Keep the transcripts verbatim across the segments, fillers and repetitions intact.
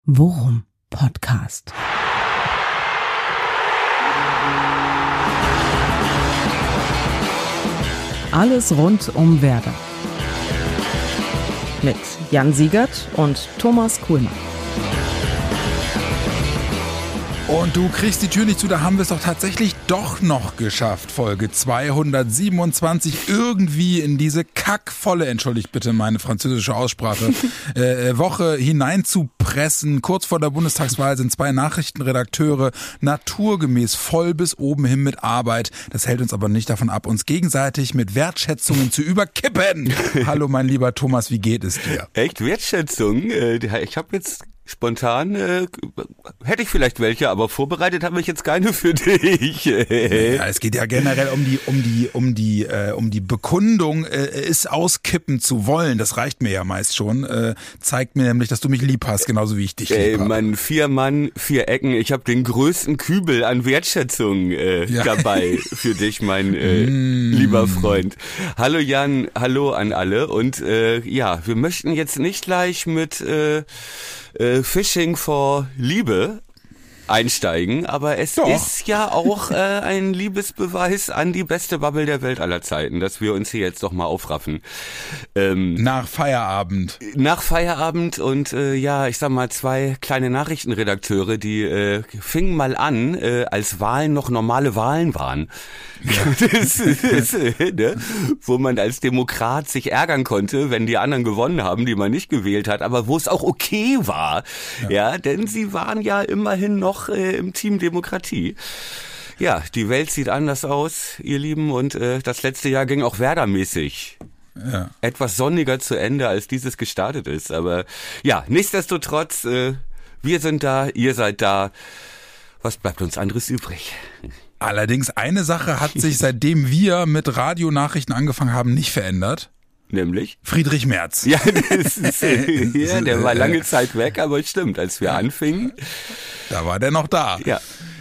Worum Podcast. Alles rund um Werder. Mit Jan Siegert und Thomas Kuhlmann. Und du kriegst die Tür nicht zu, da haben wir es doch tatsächlich doch noch geschafft, Folge zweihundertsiebenundzwanzig irgendwie in diese kackvolle, entschuldigt bitte meine französische Aussprache, äh, Woche hineinzupressen. Kurz vor der Bundestagswahl sind zwei Nachrichtenredakteure naturgemäß voll bis oben hin mit Arbeit. Das hält uns aber nicht davon ab, uns gegenseitig mit Wertschätzungen zu überkippen. Hallo mein lieber Thomas, wie geht es dir? Echt Wertschätzung? Ich habe jetzt spontan, äh, hätte ich vielleicht welche, aber vorbereitet habe ich jetzt keine für dich. Ja, es geht ja generell um die, um die, um die, äh, um die Bekundung, äh, es auskippen zu wollen. Das reicht mir ja meist schon. Äh, zeigt mir nämlich, dass du mich lieb hast, genauso wie ich dich lieb Ey, habe. Mann, vier Mann, vier Ecken. Ich habe den größten Kübel an Wertschätzung äh, ja. dabei für dich, mein äh, mm. lieber Freund. Hallo Jan, hallo an alle. Und äh, ja, wir möchten jetzt nicht gleich mit äh, äh, Fishing for Liebe einsteigen, aber es Doch. ist ja auch äh, ein Liebesbeweis an die beste Bubble der Welt aller Zeiten, dass wir uns hier jetzt doch mal aufraffen. Ähm, nach Feierabend. Nach Feierabend und äh, ja, ich sag mal, zwei kleine Nachrichtenredakteure, die äh, fingen mal an, äh, als Wahlen noch normale Wahlen waren. Ja. das, das, ne? Wo man als Demokrat sich ärgern konnte, wenn die anderen gewonnen haben, die man nicht gewählt hat, aber wo es auch okay war. Ja, ja, denn sie waren ja immerhin noch äh, im Team Demokratie. Ja, die Welt sieht anders aus, ihr Lieben, und äh, das letzte Jahr ging auch Werder-mäßig ja. etwas sonniger zu Ende, als dieses gestartet ist. Aber ja, nichtsdestotrotz, äh, wir sind da, ihr seid da. Was bleibt uns anderes übrig? Allerdings eine Sache hat sich, seitdem wir mit Radionachrichten angefangen haben, nicht verändert. Nämlich? Friedrich Merz. Ja, das ist, ja, der war lange Zeit weg, aber es stimmt, als wir anfingen. Da war der noch da. Ja.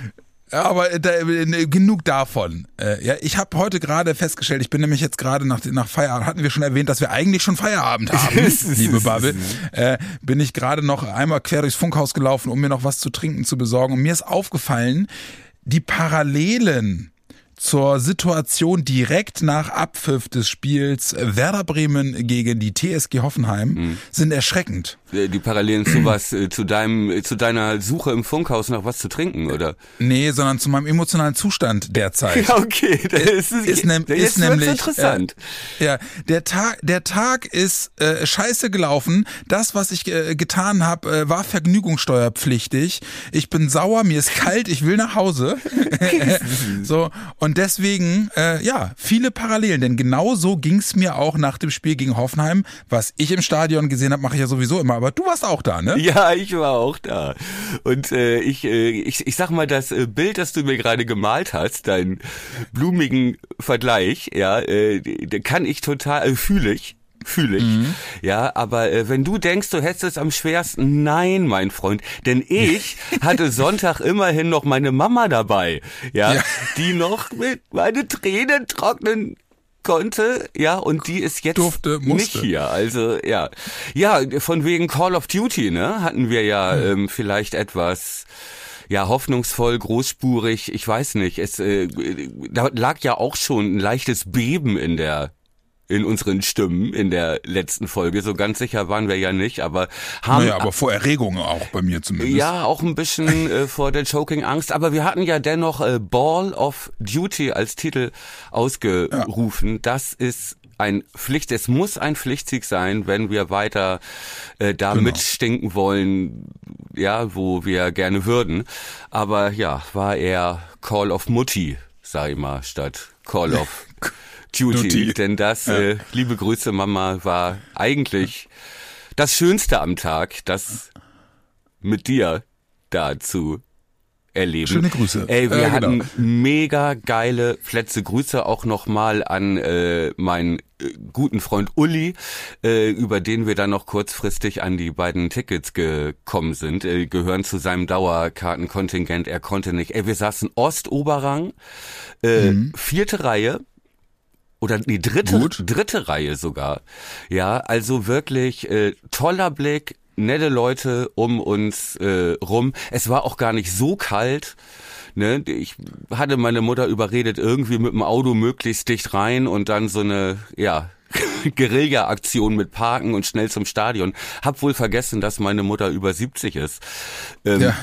Aber da, genug davon. Ja, ich habe heute gerade festgestellt, ich bin nämlich jetzt gerade nach, nach Feierabend, hatten wir schon erwähnt, dass wir eigentlich schon Feierabend haben, liebe Bubble. Äh, bin ich gerade noch einmal quer durchs Funkhaus gelaufen, um mir noch was zu trinken zu besorgen. Und mir ist aufgefallen, die Parallelen zur Situation direkt nach Abpfiff des Spiels Werder Bremen gegen die T S G Hoffenheim mhm. sind erschreckend. Die Parallelen zu was, zu deinem, zu deiner Suche im Funkhaus nach was zu trinken, oder? Nee, sondern zu meinem emotionalen Zustand derzeit. Ja, okay, das ist, ist, ist, ne, ist nämlich interessant. Äh, ja, der Tag, der Tag ist äh, scheiße gelaufen. Das, was ich äh, getan habe, äh, war vergnügungssteuerpflichtig. Ich bin sauer, mir ist kalt, ich will nach Hause. So, und deswegen, äh, ja, viele Parallelen, denn genau so ging's mir auch nach dem Spiel gegen Hoffenheim. Was ich im Stadion gesehen habe, mache ich ja sowieso immer. Aber du warst auch da, ne? Ja, ich war auch da. Und äh, ich, äh, ich, ich sag mal, das äh, Bild, das du mir gerade gemalt hast, deinen blumigen Vergleich, ja, äh, kann ich total, äh, fühle ich. Fühle ich. Mhm. Ja, aber äh, wenn du denkst, du hättest es am schwersten, nein, mein Freund, denn ich hatte Sonntag immerhin noch meine Mama dabei, ja, ja. die noch mit meine Tränen trocknen konnte, ja, und die ist jetzt Durfte, nicht hier, also, ja. Ja, von wegen Call of Duty, ne, hatten wir ja mhm. ähm, vielleicht etwas, ja, hoffnungsvoll, großspurig, ich weiß nicht, es, äh, da lag ja auch schon ein leichtes Beben in der in unseren Stimmen in der letzten Folge. So ganz sicher waren wir ja nicht, aber haben... Naja, aber vor Erregung auch bei mir zumindest. Ja, auch ein bisschen äh, vor der Choking-Angst. Aber wir hatten ja dennoch äh, Ball of Duty als Titel ausgerufen. Ja. Das ist ein Pflicht, es muss ein Pflichtsieg sein, wenn wir weiter äh, da genau. mitstinken wollen, ja, wo wir gerne würden. Aber ja, war eher Call of Mutti, sag ich mal, statt Call of... Duty, Duty, denn das, ja. äh, liebe Grüße Mama, war eigentlich das Schönste am Tag, das mit dir da zu erleben. Schöne Grüße. Ey, wir äh, hatten genau. mega geile Plätze. Grüße auch nochmal an äh, meinen äh, guten Freund Uli, äh, über den wir dann noch kurzfristig an die beiden Tickets gekommen sind. Äh, gehören zu seinem Dauerkartenkontingent. Er konnte nicht. Ey, wir saßen Ostoberrang, äh, mhm. vierte Reihe. Oder die dritte, Gut. dritte Reihe sogar. Ja, also wirklich äh, toller Blick, nette Leute um uns äh, rum. Es war auch gar nicht so kalt. Ne? Ich hatte meine Mutter überredet, irgendwie mit dem Auto möglichst dicht rein und dann so eine, ja, Guerilla-Aktion mit Parken und schnell zum Stadion. Hab wohl vergessen, dass meine Mutter über siebzig ist. Ähm, ja.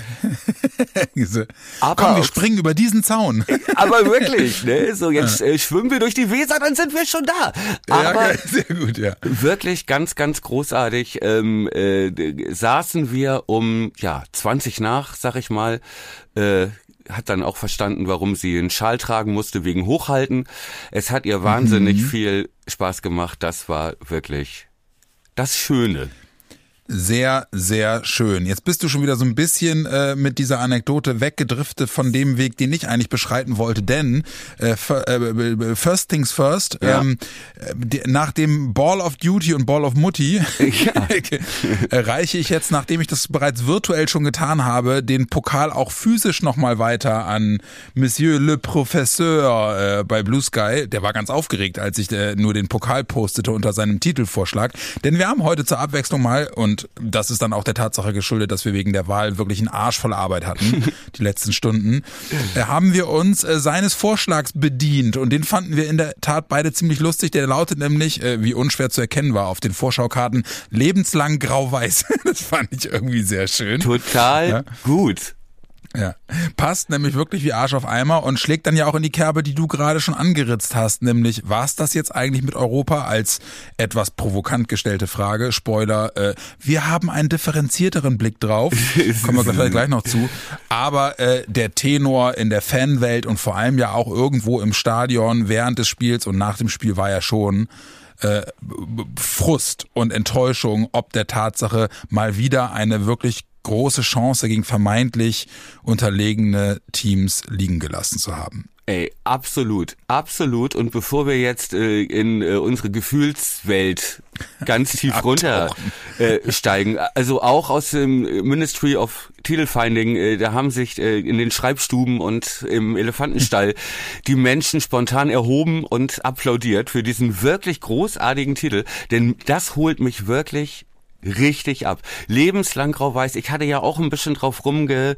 aber Komm, wir springen über diesen Zaun. Aber wirklich, ne? So jetzt äh, schwimmen wir durch die Weser, dann sind wir schon da. Aber ja, sehr gut, ja. Wirklich ganz, ganz großartig. Ähm, äh, saßen wir um ja zwanzig nach, sag ich mal. Äh, hat dann auch verstanden, warum sie einen Schal tragen musste, wegen Hochhalten. Es hat ihr wahnsinnig mhm. viel Spaß gemacht. Das war wirklich das Schöne. Sehr, sehr schön. Jetzt bist du schon wieder so ein bisschen äh, mit dieser Anekdote weggedriftet von dem Weg, den ich eigentlich beschreiten wollte, denn äh, first things first, ja. ähm, die, nach dem Ball of Duty und Ball of Mutti ja. reiche ich jetzt, nachdem ich das bereits virtuell schon getan habe, den Pokal auch physisch nochmal weiter an Monsieur le Professeur äh, bei Blue Sky. Der war ganz aufgeregt, als ich äh, nur den Pokal postete unter seinem Titelvorschlag, denn wir haben heute zur Abwechslung mal, und das ist dann auch der Tatsache geschuldet, dass wir wegen der Wahl wirklich einen Arsch voll Arbeit hatten, die letzten Stunden, äh, haben wir uns äh, seines Vorschlags bedient und den fanden wir in der Tat beide ziemlich lustig. Der lautet nämlich, äh, wie unschwer zu erkennen war auf den Vorschaukarten, lebenslang grau-weiß. Das fand ich irgendwie sehr schön. Total ja. gut. Ja, passt nämlich wirklich wie Arsch auf Eimer und schlägt dann ja auch in die Kerbe, die du gerade schon angeritzt hast, nämlich war es das jetzt eigentlich mit Europa als etwas provokant gestellte Frage, Spoiler, äh, wir haben einen differenzierteren Blick drauf, kommen wir vielleicht gleich noch zu, aber äh, der Tenor in der Fanwelt und vor allem ja auch irgendwo im Stadion während des Spiels und nach dem Spiel war ja schon äh, Frust und Enttäuschung ob der Tatsache, mal wieder eine wirklich große Chance gegen vermeintlich unterlegene Teams liegen gelassen zu haben. Ey, absolut, absolut. Und bevor wir jetzt äh, in äh, unsere Gefühlswelt ganz tief runter äh, steigen, also auch aus dem Ministry of Titelfinding, äh, da haben sich äh, in den Schreibstuben und im Elefantenstall die Menschen spontan erhoben und applaudiert für diesen wirklich großartigen Titel, denn das holt mich wirklich richtig ab. Lebenslang grau-weiß. Ich hatte ja auch ein bisschen drauf rumgedacht,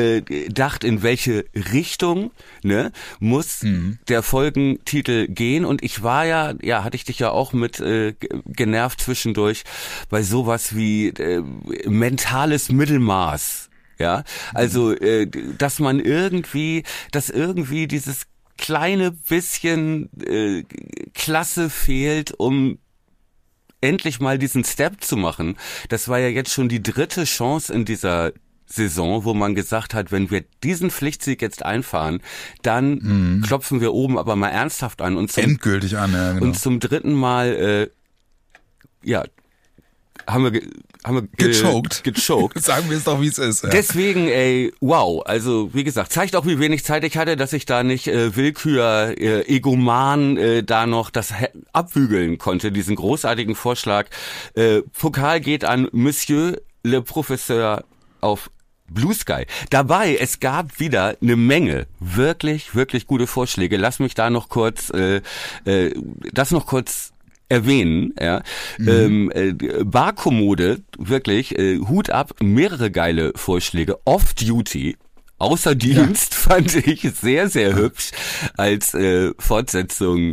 in welche Richtung ne, muss mhm. der Folgentitel gehen. Und ich war ja, ja, hatte ich dich ja auch mit äh, genervt zwischendurch bei sowas wie äh, mentales Mittelmaß. Ja, also äh, dass man irgendwie, dass irgendwie dieses kleine bisschen äh, Klasse fehlt, um endlich mal diesen Step zu machen. Das war ja jetzt schon die dritte Chance in dieser Saison, wo man gesagt hat, wenn wir diesen Pflichtsieg jetzt einfahren, dann mhm. klopfen wir oben aber mal ernsthaft an. Und zum, endgültig an, ja, genau. Und zum dritten Mal, äh, ja, haben wir, ge- haben wir ge- gechoked. gechoked. Sagen wir es doch, wie es ist. Ja. Deswegen, ey, wow. Also, wie gesagt, zeigt auch, wie wenig Zeit ich hatte, dass ich da nicht äh, Willkür, äh, Egoman äh, da noch das he- abwügeln konnte, diesen großartigen Vorschlag. Äh, Pokal geht an Monsieur le Professeur auf Blue Sky. Dabei, es gab wieder eine Menge wirklich, wirklich gute Vorschläge. Lass mich da noch kurz, äh, äh, das noch kurz erwähnen, ja. Mhm. Ähm, äh, Barkommode, wirklich, äh, Hut ab, mehrere geile Vorschläge. Off-Duty, außer Dienst, ja. Fand ich sehr, sehr hübsch als äh, Fortsetzung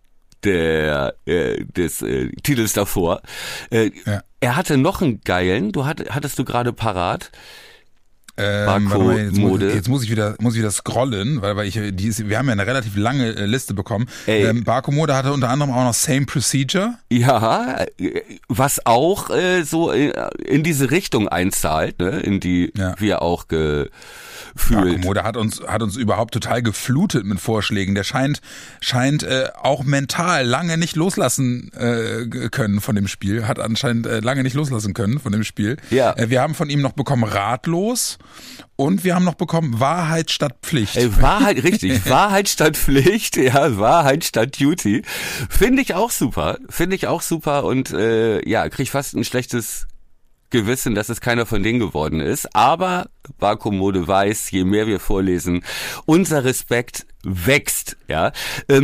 der äh, des äh, Titels davor. Äh, ja. Er hatte noch einen geilen, du hatt, hattest du gerade parat. Ähm, mal, jetzt, muss, jetzt muss ich wieder muss ich wieder scrollen, weil, weil ich die ist, wir haben ja eine relativ lange äh, Liste bekommen. Ähm, Barkommode hatte unter anderem auch noch Same Procedure. Ja, was auch äh, so in diese Richtung einzahlt, ne, in die ja. wir auch gefühlt. Barkommode hat uns hat uns überhaupt total geflutet mit Vorschlägen. Der scheint scheint äh, auch mental lange nicht loslassen äh, können von dem Spiel. Hat anscheinend äh, lange nicht loslassen können von dem Spiel. Ja. Äh, wir haben von ihm noch bekommen Ratlos. Und wir haben noch bekommen Wahrheit statt Pflicht. Ey, Wahrheit, richtig. Wahrheit statt Pflicht, ja, Wahrheit statt Duty. Finde ich auch super. Finde ich auch super und äh, ja, krieg fast ein schlechtes Gewissen, dass es keiner von denen geworden ist. Aber Barkommode weiß, je mehr wir vorlesen, unser Respekt wächst. Ja. Ähm,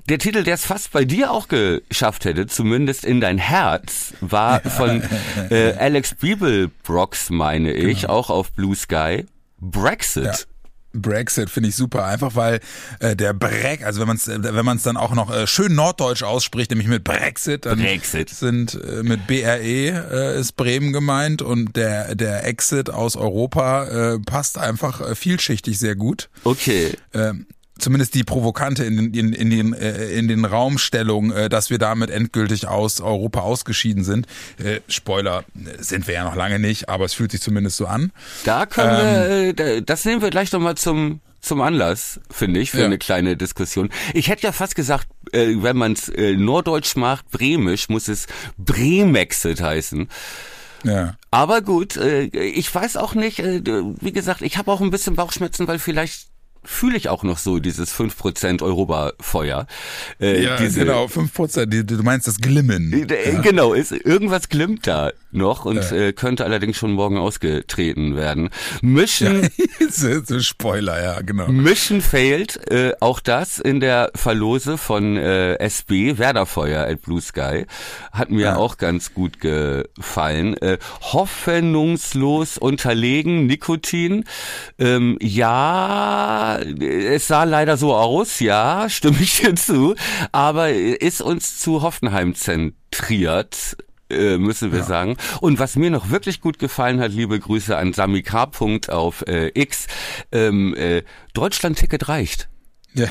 Der Titel, der es fast bei dir auch geschafft hätte, zumindest in dein Herz, war von äh, Alex Beeblebrox, meine ich, genau. Auch auf Blue Sky, Brexit. Ja. Brexit finde ich super, einfach weil äh, der Breck, also wenn man es wenn man es dann auch noch äh, schön norddeutsch ausspricht, nämlich mit Brexit, dann Brexit. sind äh, mit B R E äh, ist Bremen gemeint und der der Exit aus Europa äh, passt einfach äh, vielschichtig sehr gut. Okay. Ähm, Zumindest die Provokante in, in, in den äh, in den Raumstellungen, äh, dass wir damit endgültig aus Europa ausgeschieden sind. Äh, Spoiler, sind wir ja noch lange nicht, aber es fühlt sich zumindest so an. Da können ähm, wir, das nehmen wir gleich nochmal zum zum Anlass, finde ich, für ja. eine kleine Diskussion. Ich hätte ja fast gesagt, äh, wenn man es äh, norddeutsch macht, bremisch, muss es Bremexit heißen. Ja. Aber gut, äh, ich weiß auch nicht, äh, wie gesagt, ich habe auch ein bisschen Bauchschmerzen, weil vielleicht fühle ich auch noch so dieses fünf Prozent Europafeuer. Äh, ja, diese, genau, fünf Prozent, du meinst das Glimmen. Äh, ja. Genau, ist, irgendwas glimmt da noch und ja. äh, könnte allerdings schon morgen ausgetreten werden. Mission... Ja, so Spoiler, ja, genau. Mission failed, äh, auch das in der Verlose von äh, S B, Werderfeuer at Blue Sky, hat mir ja. auch ganz gut gefallen. Äh, hoffnungslos unterlegen, Nikotin, ähm, ja... Es sah leider so aus, ja, stimme ich dir zu, aber ist uns zu Hoffenheim zentriert, äh, müssen wir ja. sagen. Und was mir noch wirklich gut gefallen hat, liebe Grüße an Sami K. auf äh, X, ähm, äh, Deutschland-Ticket reicht. Ja,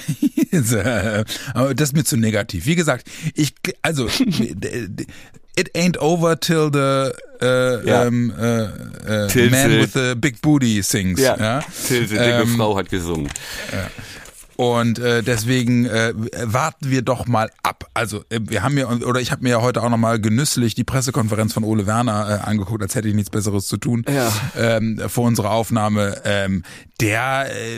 aber das ist mir zu negativ. Wie gesagt, ich, also, it ain't over till the äh, ja. ähm, äh, äh, man with the big booty sings. Ja, ja? Till the dicke ähm, Frau hat gesungen. Ja. Und äh, deswegen äh, warten wir doch mal ab. Also äh, wir haben ja, oder ich habe mir ja heute auch nochmal genüsslich die Pressekonferenz von Ole Werner äh, angeguckt, als hätte ich nichts Besseres zu tun, ja. ähm, vor unserer Aufnahme. Ähm, der äh,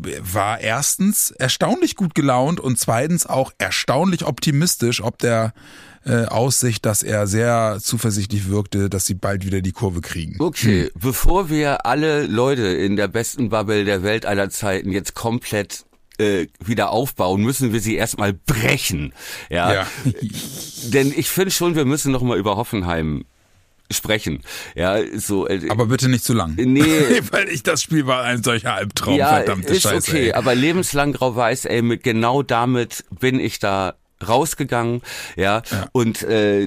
war erstens erstaunlich gut gelaunt und zweitens auch erstaunlich optimistisch, ob der äh, Aussicht, dass er sehr zuversichtlich wirkte, dass sie bald wieder die Kurve kriegen. Okay, hm. bevor wir alle Leute in der besten Bubble der Welt aller Zeiten jetzt komplett wieder aufbauen, müssen wir sie erstmal brechen. Ja. ja. Denn ich finde schon, wir müssen noch mal über Hoffenheim sprechen. Ja, so. Aber bitte nicht zu lang. Nee. Weil ich, das Spiel war ein solcher Albtraum, ja, verdammte ist Scheiße. Okay, ey. Aber lebenslang grau-weiß, ey, mit, genau damit bin ich da rausgegangen, ja, ja. und äh,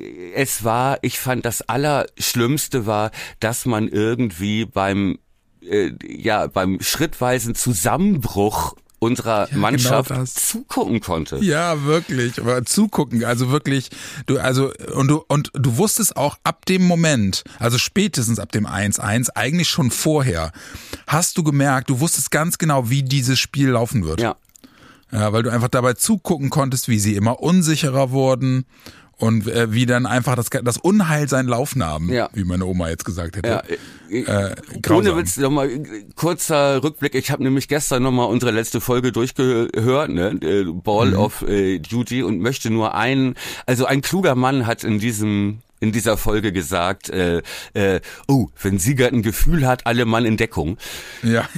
es war, ich fand, das Allerschlimmste war, dass man irgendwie beim, äh, ja, beim schrittweisen Zusammenbruch unserer ja, Mannschaft genau zugucken konnte. Ja, wirklich, aber zugucken, also wirklich, du, also, und du, und du wusstest auch ab dem Moment, also spätestens ab dem eins eins, eigentlich schon vorher, hast du gemerkt, du wusstest ganz genau, wie dieses Spiel laufen wird. Ja. Ja, weil du einfach dabei zugucken konntest, wie sie immer unsicherer wurden und äh, wie dann einfach das, das Unheil seinen Lauf nahm, ja. wie meine Oma jetzt gesagt hätte. Ja. Äh, Ohne Witz, nochmal kurzer Rückblick. Ich habe nämlich gestern nochmal unsere letzte Folge durchgehört, ne? Ball mhm. of äh, Duty, und möchte nur einen, also ein kluger Mann hat in diesem in dieser Folge gesagt, äh, äh, oh, wenn Siegert ein Gefühl hat, alle Mann in Deckung. Ja,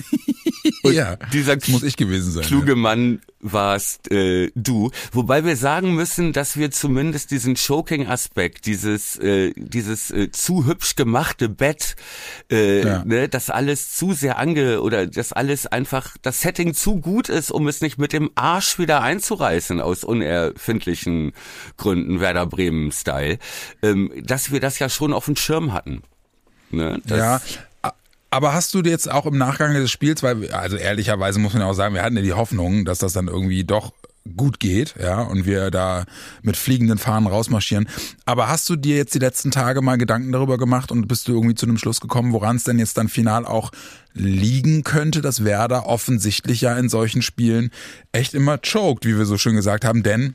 ja, dieser das muss ich gewesen sein. Kluge ja. Mann warst äh, du. Wobei wir sagen müssen, dass wir zumindest diesen Choking-Aspekt, dieses äh, dieses äh, zu hübsch gemachte Bett, äh, ja. ne, das alles zu sehr ange oder das alles einfach, das Setting zu gut ist, um es nicht mit dem Arsch wieder einzureißen aus unerfindlichen Gründen, Werder Bremen-Style, ähm, dass wir das ja schon auf dem Schirm hatten. Ne, das, ja. Aber hast du jetzt auch im Nachgang des Spiels, weil, also ehrlicherweise muss man ja auch sagen, wir hatten ja die Hoffnung, dass das dann irgendwie doch gut geht, ja, und wir da mit fliegenden Fahnen rausmarschieren. Aber hast du dir jetzt die letzten Tage mal Gedanken darüber gemacht und bist du irgendwie zu einem Schluss gekommen, woran es denn jetzt dann final auch liegen könnte, dass Werder offensichtlich ja in solchen Spielen echt immer choked, wie wir so schön gesagt haben, denn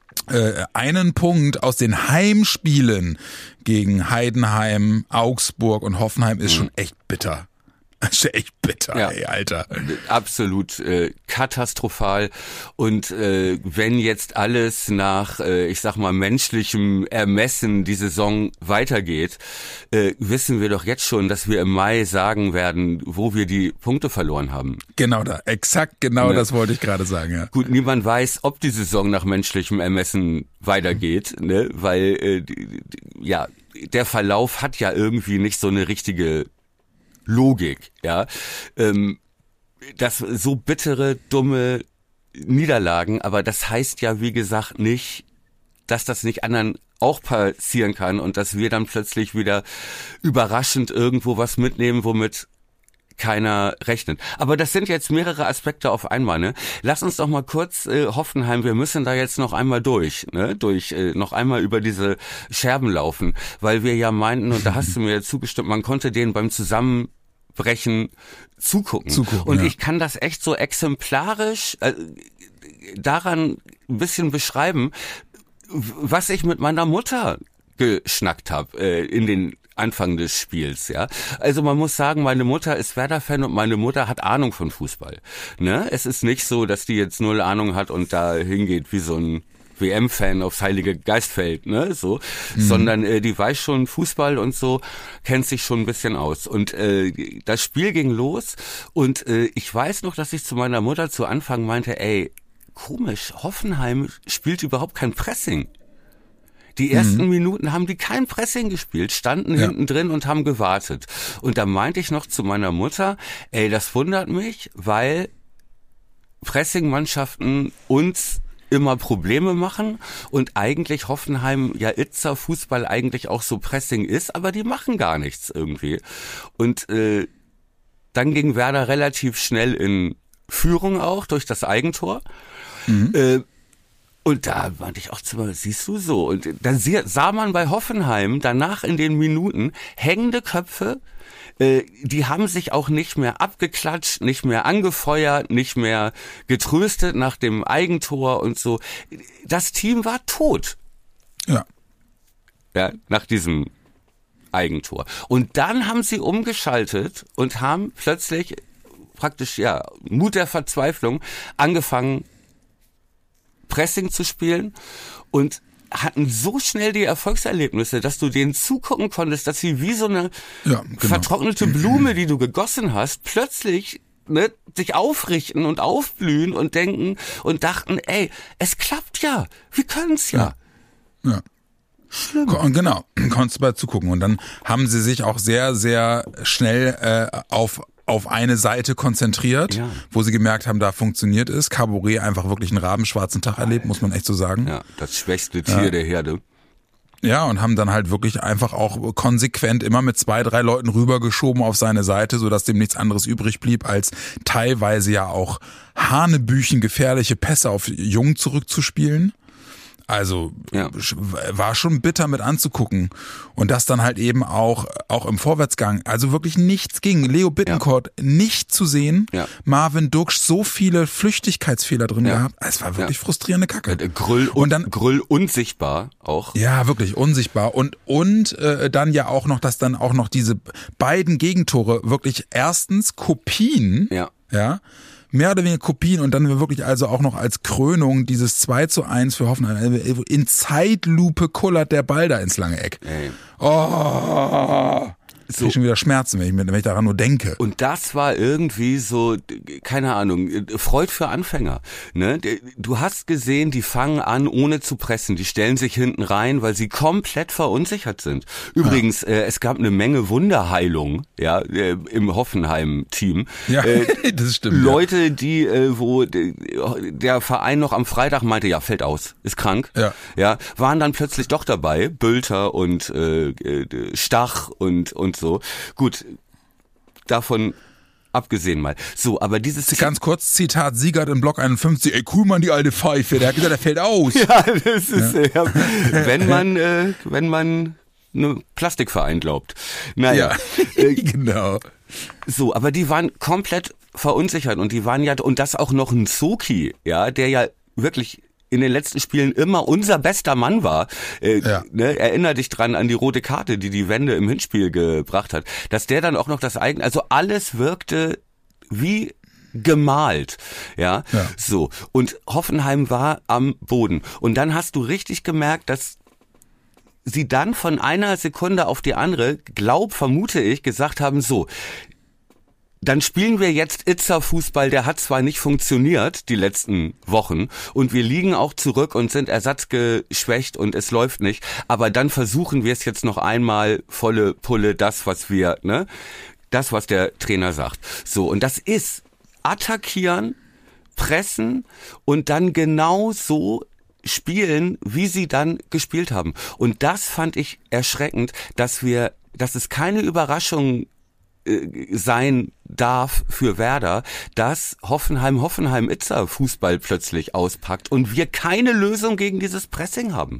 Äh, einen Punkt aus den Heimspielen gegen Heidenheim, Augsburg und Hoffenheim ist schon echt bitter. Das ist echt bitter, ja. Ey, Alter. Absolut äh, katastrophal. Und äh, wenn jetzt alles nach, äh, ich sag mal, menschlichem Ermessen die Saison weitergeht, äh, wissen wir doch jetzt schon, dass wir im Mai sagen werden, wo wir die Punkte verloren haben. Genau da, exakt genau ne? Das wollte ich gerade sagen, ja. Gut, niemand weiß, ob die Saison nach menschlichem Ermessen weitergeht, ne? Weil, äh, die, die, ja, der Verlauf hat ja irgendwie nicht so eine richtige Logik, ja, ähm, das so bittere, dumme Niederlagen, aber das heißt ja, wie gesagt, nicht, dass das nicht anderen auch passieren kann und dass wir dann plötzlich wieder überraschend irgendwo was mitnehmen, womit keiner rechnet. Aber das sind jetzt mehrere Aspekte auf einmal, ne? Lass uns doch mal kurz äh, Hoffenheim, wir müssen da jetzt noch einmal durch, ne? Durch äh, noch einmal über diese Scherben laufen, weil wir ja meinten, und da hast du mir zugestimmt, man konnte denen beim Zusammenbrechen zugucken. zugucken und ja. Ich kann das echt so exemplarisch äh, daran ein bisschen beschreiben, was ich mit meiner Mutter geschnackt habe äh, in den Anfang des Spiels, ja. Also man muss sagen, meine Mutter ist Werder-Fan und meine Mutter hat Ahnung von Fußball. Ne? Es ist nicht so, dass die jetzt null Ahnung hat und da hingeht wie so ein W M-Fan aufs Heilige Geistfeld, ne, so, mhm. sondern äh, die weiß schon Fußball und so, kennt sich schon ein bisschen aus. Und äh, das Spiel ging los und äh, ich weiß noch, dass ich zu meiner Mutter zu Anfang meinte, ey, komisch, Hoffenheim spielt überhaupt kein Pressing. Die ersten mhm. Minuten haben die kein Pressing gespielt, standen ja. hinten drin und haben gewartet. Und da meinte ich noch zu meiner Mutter, ey, das wundert mich, weil Pressing-Mannschaften uns immer Probleme machen und eigentlich Hoffenheim ja Itzer Fußball eigentlich auch so Pressing ist, aber die machen gar nichts irgendwie. Und äh, dann ging Werder relativ schnell in Führung auch durch das Eigentor. Mhm. Äh, Und da meinte ich auch zu mir, siehst du so. Und da sah man bei Hoffenheim danach in den Minuten hängende Köpfe, äh, die haben sich auch nicht mehr abgeklatscht, nicht mehr angefeuert, nicht mehr getröstet nach dem Eigentor und so. Das Team war tot. Ja. Ja, nach diesem Eigentor. Und dann haben sie umgeschaltet und haben plötzlich praktisch, ja, Mut der Verzweiflung angefangen, Pressing zu spielen und hatten so schnell die Erfolgserlebnisse, dass du denen zugucken konntest, dass sie wie so eine ja, genau. vertrocknete Blume, die du gegossen hast, plötzlich ne, sich aufrichten und aufblühen und denken und dachten, ey, es klappt ja, wir können's ja. Ja. ja. Schlimm. Und genau, konntest du bei zugucken. Und dann haben sie sich auch sehr, sehr schnell äh, auf auf eine Seite konzentriert, ja. wo sie gemerkt haben, da funktioniert es. Caboret einfach wirklich einen rabenschwarzen Tag erlebt, muss man echt so sagen. Ja, das schwächste Tier ja. der Herde. Ja, und haben dann halt wirklich einfach auch konsequent immer mit zwei, drei Leuten rübergeschoben auf seine Seite, sodass dem nichts anderes übrig blieb, als teilweise ja auch hanebüchen gefährliche Pässe auf Jung zurückzuspielen. Also ja. war schon bitter mit anzugucken. Und das dann halt eben auch auch im Vorwärtsgang. Also wirklich nichts ging. Leo Bittencourt ja. nicht zu sehen. Ja. Marvin Duksch so viele Flüchtigkeitsfehler drin ja. gehabt. Es war wirklich ja. frustrierende Kacke. Grüll und dann Grüll unsichtbar auch. Ja, wirklich unsichtbar. Und und äh, dann ja auch noch, dass dann auch noch diese beiden Gegentore wirklich erstens Kopien. Ja. Ja. Mehr oder weniger Kopien und dann wirklich also auch noch als Krönung dieses zwei zu eins für Hoffenheim. In Zeitlupe kullert der Ball da ins lange Eck. Ey. Oh, so. Ich schon wieder Schmerzen, wenn ich, wenn ich daran nur denke. Und das war irgendwie so, keine Ahnung, Freud für Anfänger. Ne? Du hast gesehen, die fangen an, ohne zu pressen. Die stellen sich hinten rein, weil sie komplett verunsichert sind. Übrigens, ja. äh, es gab eine Menge Wunderheilung, ja, äh, im Hoffenheim-Team. Ja, äh, das stimmt. Leute, ja. die, äh, wo der Verein noch am Freitag meinte, ja, fällt aus, ist krank. Ja. Ja, waren dann plötzlich doch dabei, Bülter und äh, Stach und und so. Gut, davon abgesehen mal. So, aber dieses... Ganz kurz, Zitat Siegert in Block einundfünfzig, ey, cool, Mann, die alte Pfeife, der hat gesagt, der fällt aus. Ja, das ist, ja. Ja, wenn man, äh, wenn man einem Plastikverein glaubt. Naja. Ja, äh, genau. So, aber die waren komplett verunsichert und die waren ja, und das auch noch ein Zoki, ja, der ja wirklich in den letzten Spielen immer unser bester Mann war. Äh, ja. ne, erinner dich dran an die rote Karte, die die Wende im Hinspiel gebracht hat. Dass der dann auch noch das eigene, also alles wirkte wie gemalt, ja? ja, so. Und Hoffenheim war am Boden. Und dann hast du richtig gemerkt, dass sie dann von einer Sekunde auf die andere, glaub, vermute ich, gesagt haben, so, dann spielen wir jetzt Itzer-Fußball, der hat zwar nicht funktioniert die letzten Wochen und wir liegen auch zurück und sind ersatzgeschwächt und es läuft nicht, aber dann versuchen wir es jetzt noch einmal volle Pulle, das, was wir, ne, das, was der Trainer sagt. So, und das ist attackieren, pressen und dann genau so spielen, wie sie dann gespielt haben. Und das fand ich erschreckend, dass wir, dass es keine Überraschung sein darf für Werder, dass Hoffenheim Hoffenheim Itzer Fußball plötzlich auspackt und wir keine Lösung gegen dieses Pressing haben.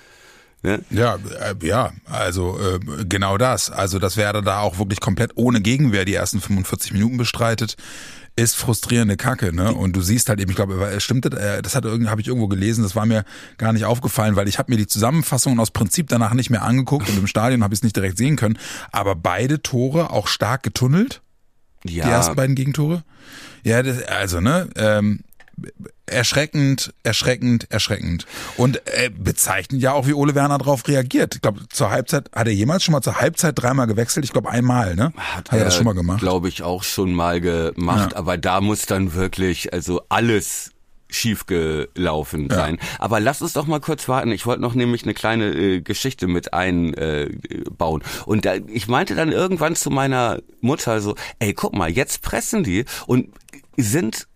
Ne? Ja, äh, ja, also äh, genau das. Also dass Werder da auch wirklich komplett ohne Gegenwehr die ersten fünfundvierzig Minuten bestreitet, ist frustrierende Kacke, ne? Und du siehst halt eben, ich glaube, stimmt das, das hat irgendwie, habe ich irgendwo gelesen, das war mir gar nicht aufgefallen, weil ich habe mir die Zusammenfassungen aus Prinzip danach nicht mehr angeguckt und im Stadion habe ich es nicht direkt sehen können, aber beide Tore auch stark getunnelt, ja. Die ersten beiden Gegentore. Ja, das, also ne, ähm, erschreckend, erschreckend, erschreckend. Und äh, bezeichnet ja auch, wie Ole Werner darauf reagiert. Ich glaube, zur Halbzeit, hat er jemals schon mal zur Halbzeit dreimal gewechselt? Ich glaube einmal, ne? Hat, hat er, er das schon mal gemacht? Glaube ich auch schon mal gemacht, ja. Aber da muss dann wirklich, also alles schief gelaufen sein. Ja. Aber lass uns doch mal kurz warten. Ich wollte noch nämlich eine kleine äh, Geschichte mit einbauen. Äh, und da, ich meinte dann irgendwann zu meiner Mutter so, ey, guck mal, jetzt pressen die und sind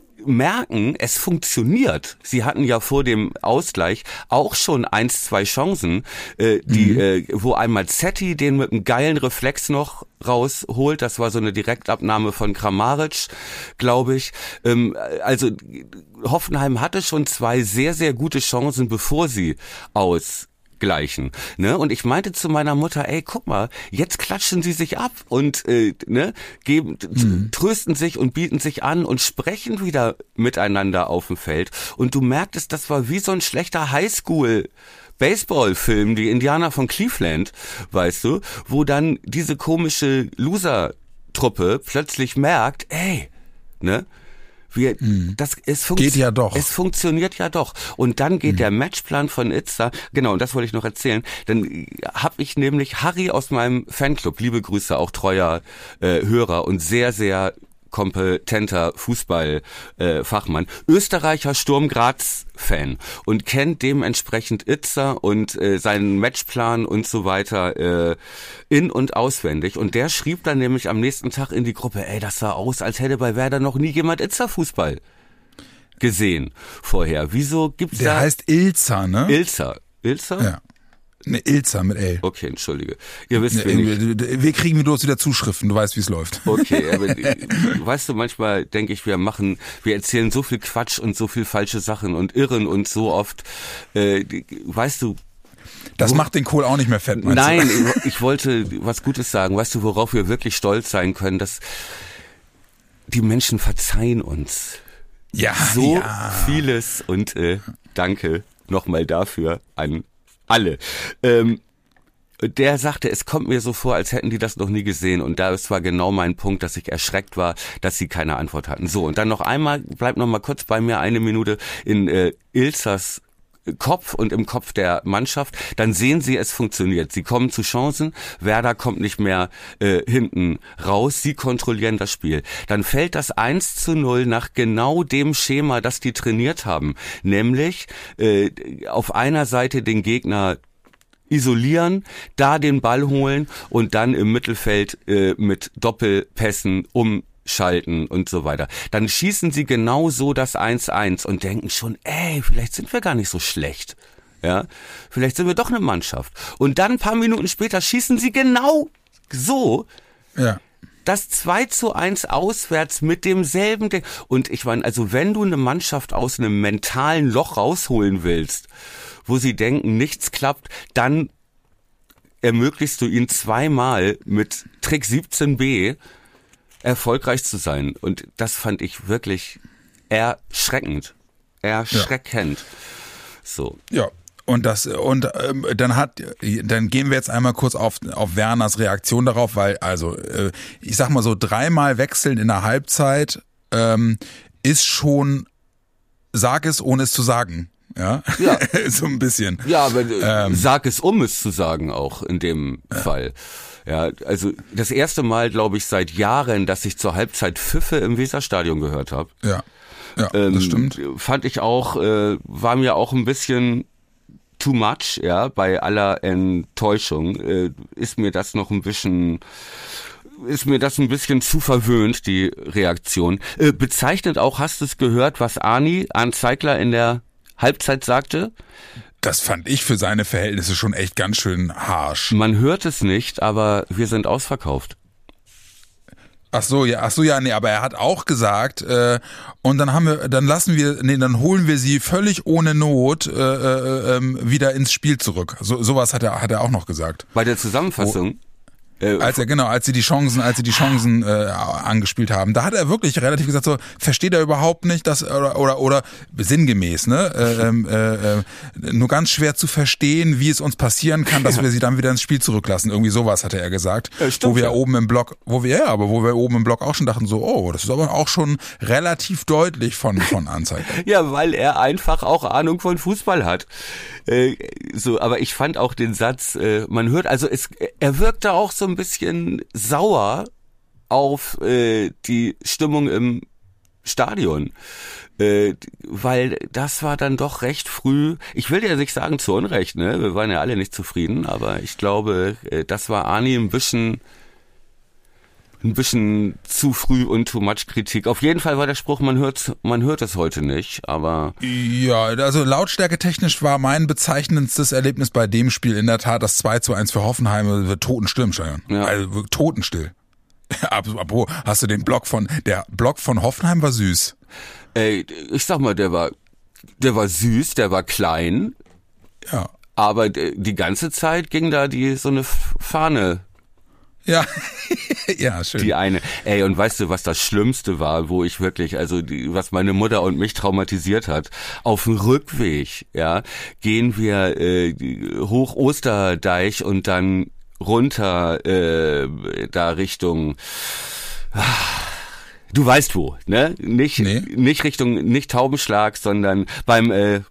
merken, es funktioniert. Sie hatten ja vor dem Ausgleich auch schon eins, zwei Chancen, äh, die, mhm. äh, wo einmal Zetti den mit einem geilen Reflex noch rausholt. Das war so eine Direktabnahme von Kramaric, glaube ich. Ähm, also Hoffenheim hatte schon zwei sehr, sehr gute Chancen, bevor sie aus gleichen, ne? Und ich meinte zu meiner Mutter, ey, guck mal, jetzt klatschen sie sich ab und äh, ne, geben, mhm. trösten sich und bieten sich an und sprechen wieder miteinander auf dem Feld. Und du merktest, das war wie so ein schlechter Highschool Baseballfilm, die Indianer von Cleveland, weißt du, wo dann diese komische Loser-Truppe plötzlich merkt, ey, ne? Wir, hm. das, es geht ja doch. Es funktioniert ja doch. Und dann geht hm. der Matchplan von Itzer, genau, und das wollte ich noch erzählen, dann habe ich nämlich Harry aus meinem Fanclub, liebe Grüße, auch treuer äh, Hörer und sehr, sehr kompetenter Fußballfachmann, äh, Österreicher Sturm Graz-Fan und kennt dementsprechend Itzer und äh, seinen Matchplan und so weiter äh, in- und auswendig. Und der schrieb dann nämlich am nächsten Tag in die Gruppe, ey, das sah aus, als hätte bei Werder noch nie jemand Itzer-Fußball gesehen vorher. Wieso gibt's der da... Der heißt Ilzer, ne? Ilzer. Ilzer? Ja. Ne, Ilzer mit L. Okay, entschuldige. Ihr wisst, ne, wen ich... Wir kriegen bloß wieder Zuschriften, du weißt, wie es läuft. Okay, aber weißt du, manchmal denke ich, wir machen, wir erzählen so viel Quatsch und so viel falsche Sachen und irren und so oft, äh, weißt du... Das wo, macht den Kohl auch nicht mehr fett, meinst nein, du? Nein, ich wollte was Gutes sagen. Weißt du, worauf wir wirklich stolz sein können, dass die Menschen verzeihen uns. Ja, so ja. vieles und äh, danke nochmal dafür an alle. Ähm, der sagte, es kommt mir so vor, als hätten die das noch nie gesehen. Und das war genau mein Punkt, dass ich erschreckt war, dass sie keine Antwort hatten. So, und dann noch einmal, bleib noch mal kurz bei mir eine Minute in äh, Ilzers Kopf und im Kopf der Mannschaft, dann sehen sie, es funktioniert. Sie kommen zu Chancen, Werder kommt nicht mehr äh, hinten raus, sie kontrollieren das Spiel. Dann fällt das eins zu null nach genau dem Schema, das die trainiert haben, nämlich äh, auf einer Seite den Gegner isolieren, da den Ball holen und dann im Mittelfeld äh, mit Doppelpässen um schalten und so weiter. Dann schießen sie genau so das eins eins und denken schon, ey, vielleicht sind wir gar nicht so schlecht. Ja, vielleicht sind wir doch eine Mannschaft. Und dann ein paar Minuten später schießen sie genau so ja. das zwei zu eins auswärts mit demselben Ding. Und ich meine, also wenn du eine Mannschaft aus einem mentalen Loch rausholen willst, wo sie denken, nichts klappt, dann ermöglichst du ihnen zweimal mit Trick siebzehn b erfolgreich zu sein. Und das fand ich wirklich erschreckend. Erschreckend. Ja. So. Ja. Und das und ähm, dann hat dann gehen wir jetzt einmal kurz auf auf Werners Reaktion darauf, weil also äh, ich sag mal so dreimal wechseln in der Halbzeit ähm, ist schon, sag es ohne es zu sagen, ja, ja. so ein bisschen. Ja, aber ähm, sag es um es zu sagen auch in dem ja. Fall. Ja, also das erste Mal, glaube ich, seit Jahren, dass ich zur Halbzeit Pfiffe im Weserstadion gehört habe. Ja, ja, ähm, das stimmt. Fand ich auch, äh, war mir auch ein bisschen too much, ja, bei aller Enttäuschung, äh, ist mir das noch ein bisschen, ist mir das ein bisschen zu verwöhnt, die Reaktion. Äh, bezeichnend auch, hast du es gehört, was Arni, Arndt Zeigler in der Halbzeit sagte? Das fand ich für seine Verhältnisse schon echt ganz schön harsch. Man hört es nicht, aber wir sind ausverkauft. Ach so, ja, ach so, ja, nee, aber er hat auch gesagt, äh, und dann haben wir, dann lassen wir, nee, dann holen wir sie völlig ohne Not äh, äh, äh, wieder ins Spiel zurück. So, sowas hat er, hat er auch noch gesagt. Bei der Zusammenfassung. Oh. Als er genau, als sie die Chancen, als sie die Chancen äh, angespielt haben, da hat er wirklich relativ gesagt so, versteht er überhaupt nicht, dass oder oder, oder sinngemäß, ne, äh, äh, äh, nur ganz schwer zu verstehen, wie es uns passieren kann, dass ja. wir sie dann wieder ins Spiel zurücklassen. Irgendwie sowas hatte er gesagt, ja, stimmt, wo wir ja. oben im Block, wo wir ja, aber wo wir oben im Block auch schon dachten so, oh, das ist aber auch schon relativ deutlich von von Anzeigen. Ja, weil er einfach auch Ahnung von Fußball hat. Äh, so, aber ich fand auch den Satz, äh, man hört, also es, er wirkte auch so ein bisschen sauer auf äh, die Stimmung im Stadion, äh, weil das war dann doch recht früh, ich will ja nicht sagen zu Unrecht, ne, wir waren ja alle nicht zufrieden, aber ich glaube, äh, das war Arni ein bisschen ein bisschen zu früh und too much Kritik. Auf jeden Fall war der Spruch, man hört, man hört es heute nicht, aber... Ja, also lautstärke technisch war mein bezeichnendstes Erlebnis bei dem Spiel in der Tat das zwei zu eins für Hoffenheim, totenstill im Stadion. Ja. Also totenstill. Apropos, hast du den Block von, der Block von Hoffenheim war süß. Ey, ich sag mal, der war, der war süß, der war klein. Ja. Aber die ganze Zeit ging da die, so eine Fahne. Ja, ja, schön. Die eine. Ey, und weißt du, was das Schlimmste war, wo ich wirklich, also die, was meine Mutter und mich traumatisiert hat? Auf dem Rückweg, ja, gehen wir äh, hoch Osterdeich und dann runter äh, da Richtung. Du weißt wo, ne? Nicht, nee. nicht Richtung, nicht Taubenschlag, sondern beim äh,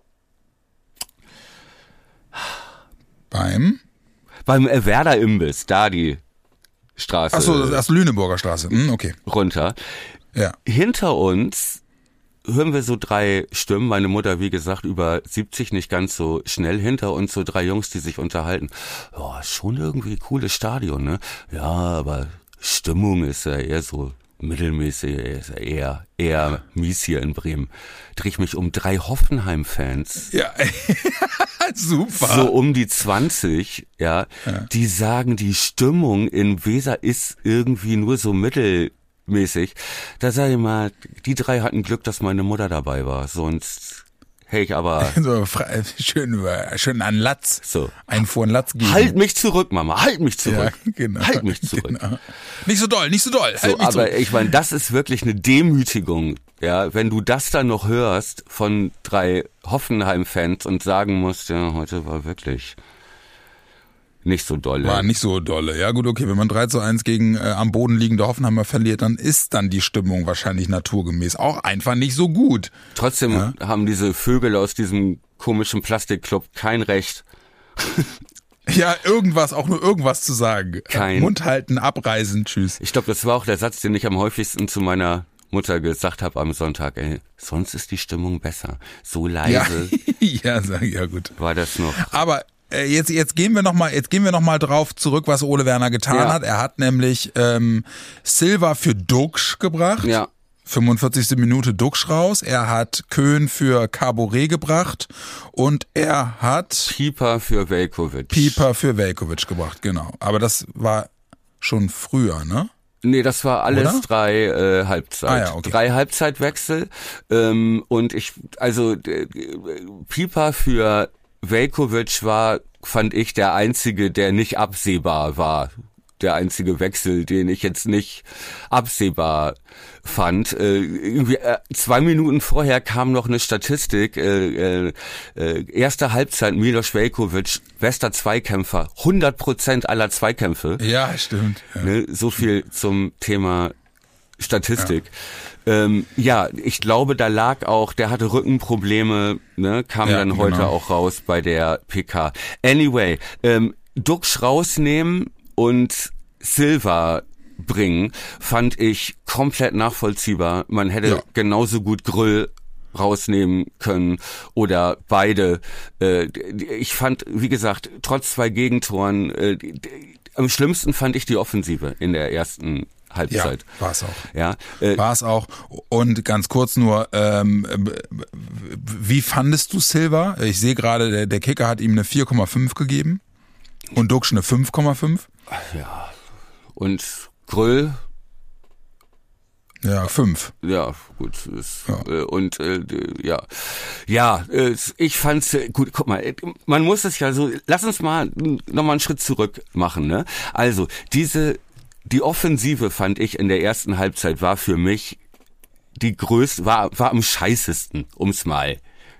beim Beim Werder Imbiss, da die Straße. Ach so, das ist Lüneburger Straße. Hm, okay. Runter. Ja. Hinter uns hören wir so drei Stimmen. Meine Mutter, wie gesagt, über siebzig, nicht ganz so schnell. Hinter uns so drei Jungs, die sich unterhalten. Ja, schon irgendwie cooles Stadion, ne? Ja, aber Stimmung ist ja eher so mittelmäßig, ist ja eher, eher mies hier in Bremen. Dreh ich mich um drei Hoffenheim-Fans. Ja, super. So um die zwanzig, ja, ja, die sagen, die Stimmung in Weser ist irgendwie nur so mittelmäßig. Da sag ich mal, die drei hatten Glück, dass meine Mutter dabei war, sonst hätte ich aber... So, schön, schön an Latz, so. Einen vor den Latz geben. Halt mich zurück, Mama, halt mich zurück. Ja, genau, halt mich zurück. Genau. Nicht so doll, nicht so doll. So, halt mich aber zurück. Ich meine, das ist wirklich eine Demütigung. Ja, wenn du das dann noch hörst von drei Hoffenheim-Fans und sagen musst, ja, heute war wirklich nicht so dolle. War nicht so dolle. Ja gut, okay, wenn man drei zu eins gegen äh, am Boden liegende Hoffenheimer verliert, dann ist dann die Stimmung wahrscheinlich naturgemäß auch einfach nicht so gut. Trotzdem ja? haben diese Vögel aus diesem komischen Plastikclub kein Recht. Ja, irgendwas, auch nur irgendwas zu sagen. Kein. Mund halten, abreisen, tschüss. Ich glaube, das war auch der Satz, den ich am häufigsten zu meiner Mutter gesagt habe am Sonntag, ey, sonst ist die Stimmung besser. So leise. Ja, ja, ja gut. War das noch. Aber äh, jetzt jetzt gehen wir noch mal, jetzt gehen wir noch mal drauf zurück, was Ole Werner getan ja. hat. Er hat nämlich ähm, Silva für Duxch gebracht. Ja. fünfundvierzigste Minute Duxch raus. Er hat Köhn für Caboret gebracht und er hat Pieper für Veljković. Pieper für Veljković gebracht, genau. Aber das war schon früher, ne? Nee, das war alles Oder? drei äh, Halbzeit. Ah, ja, okay. Drei Halbzeitwechsel. Ähm, und ich, also äh, Pieper für Veljković war, fand ich, der einzige, der nicht absehbar war. der einzige Wechsel, den ich jetzt nicht absehbar fand. Äh, irgendwie äh, zwei Minuten vorher kam noch eine Statistik. Äh, äh, äh, erste Halbzeit Milos Veljković, bester Zweikämpfer, hundert Prozent aller Zweikämpfe. Ja, stimmt. Ja. Ne, so viel zum Thema Statistik. Ja. Ähm, ja, ich glaube, da lag auch, der hatte Rückenprobleme, ne, kam ja, dann heute genau. auch raus bei der P K. Anyway, ähm, Duksch rausnehmen und Silva bringen, fand ich komplett nachvollziehbar. Man hätte ja. genauso gut Grüll rausnehmen können oder beide. Äh, ich fand, wie gesagt, trotz zwei Gegentoren, äh, am schlimmsten fand ich die Offensive in der ersten Halbzeit. Ja, war es auch. Ja, äh, war es auch. Und ganz kurz nur, ähm, wie fandest du Silva? Ich sehe gerade, der, der Kicker hat ihm eine vier Komma fünf gegeben und Duksch eine fünf Komma fünf. Ja, und Grüll? Ja, fünf. Ja, gut. Ist, ja. Äh, und äh, ja, ja, äh, ich fand's gut. Guck mal, man muss es ja so. Lass uns mal noch mal einen Schritt zurück machen. Ne? Also diese, die Offensive fand ich in der ersten Halbzeit war für mich die größte, war war am scheißesten, um's mal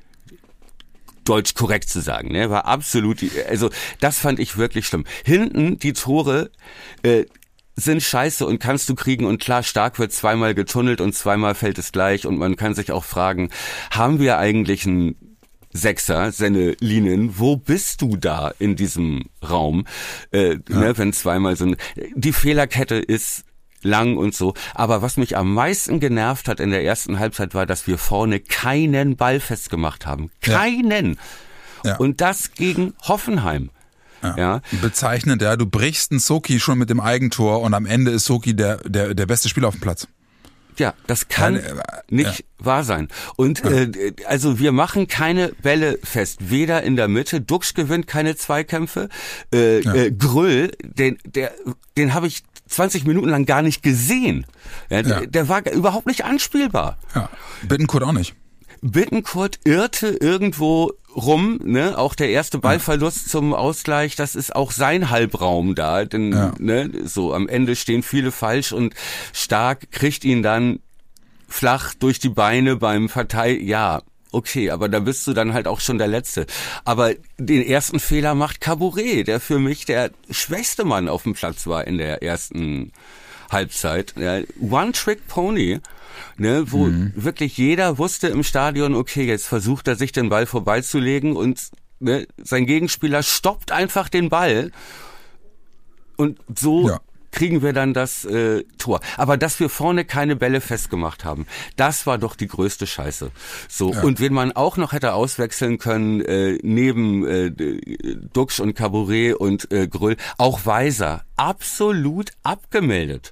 deutsch korrekt zu sagen, ne, war absolut, also das fand ich wirklich schlimm. Hinten die Tore äh, sind scheiße und kannst du kriegen und klar, Stark wird zweimal getunnelt und zweimal fällt es gleich und man kann sich auch fragen, haben wir eigentlich einen Sechser, Senne Linen, wo bist du da in diesem Raum, äh, ja. ne, wenn zweimal so, die Fehlerkette ist lang und so. Aber was mich am meisten genervt hat in der ersten Halbzeit war, dass wir vorne keinen Ball festgemacht haben. Keinen. Ja. Ja. Und das gegen Hoffenheim. Ja. Ja. Bezeichnend, ja. Du brichst einen Soki schon mit dem Eigentor und am Ende ist Soki der, der, der beste Spieler auf dem Platz. Ja, das kann ja, äh, nicht ja. wahr sein. Und ja. äh, also wir machen keine Bälle fest, weder in der Mitte. Duksch gewinnt keine Zweikämpfe. Äh, ja. äh, Grüll, den, der, den habe ich zwanzig Minuten lang gar nicht gesehen. Ja, ja. der, der war überhaupt nicht anspielbar. Ja. Bittencourt auch nicht. Bittencourt irrte irgendwo rum, ne? Auch der erste Ballverlust ja. zum Ausgleich, das ist auch sein Halbraum da, denn ja. ne, so am Ende stehen viele falsch und Stark kriegt ihn dann flach durch die Beine beim Verteidigen. Ja, okay, aber da bist du dann halt auch schon der Letzte. Aber den ersten Fehler macht Caboret, der für mich der schwächste Mann auf dem Platz war in der ersten Halbzeit. Ja, One-Trick-Pony. Ne, wo mhm. wirklich jeder wusste im Stadion, okay, jetzt versucht er sich den Ball vorbeizulegen und ne, sein Gegenspieler stoppt einfach den Ball und so ja. kriegen wir dann das äh, Tor. Aber dass wir vorne keine Bälle festgemacht haben, das war doch die größte Scheiße. So ja. Und wen man auch noch hätte auswechseln können, äh, neben äh, Duksch und Caboret und äh, Grüll, auch Weiser, absolut abgemeldet.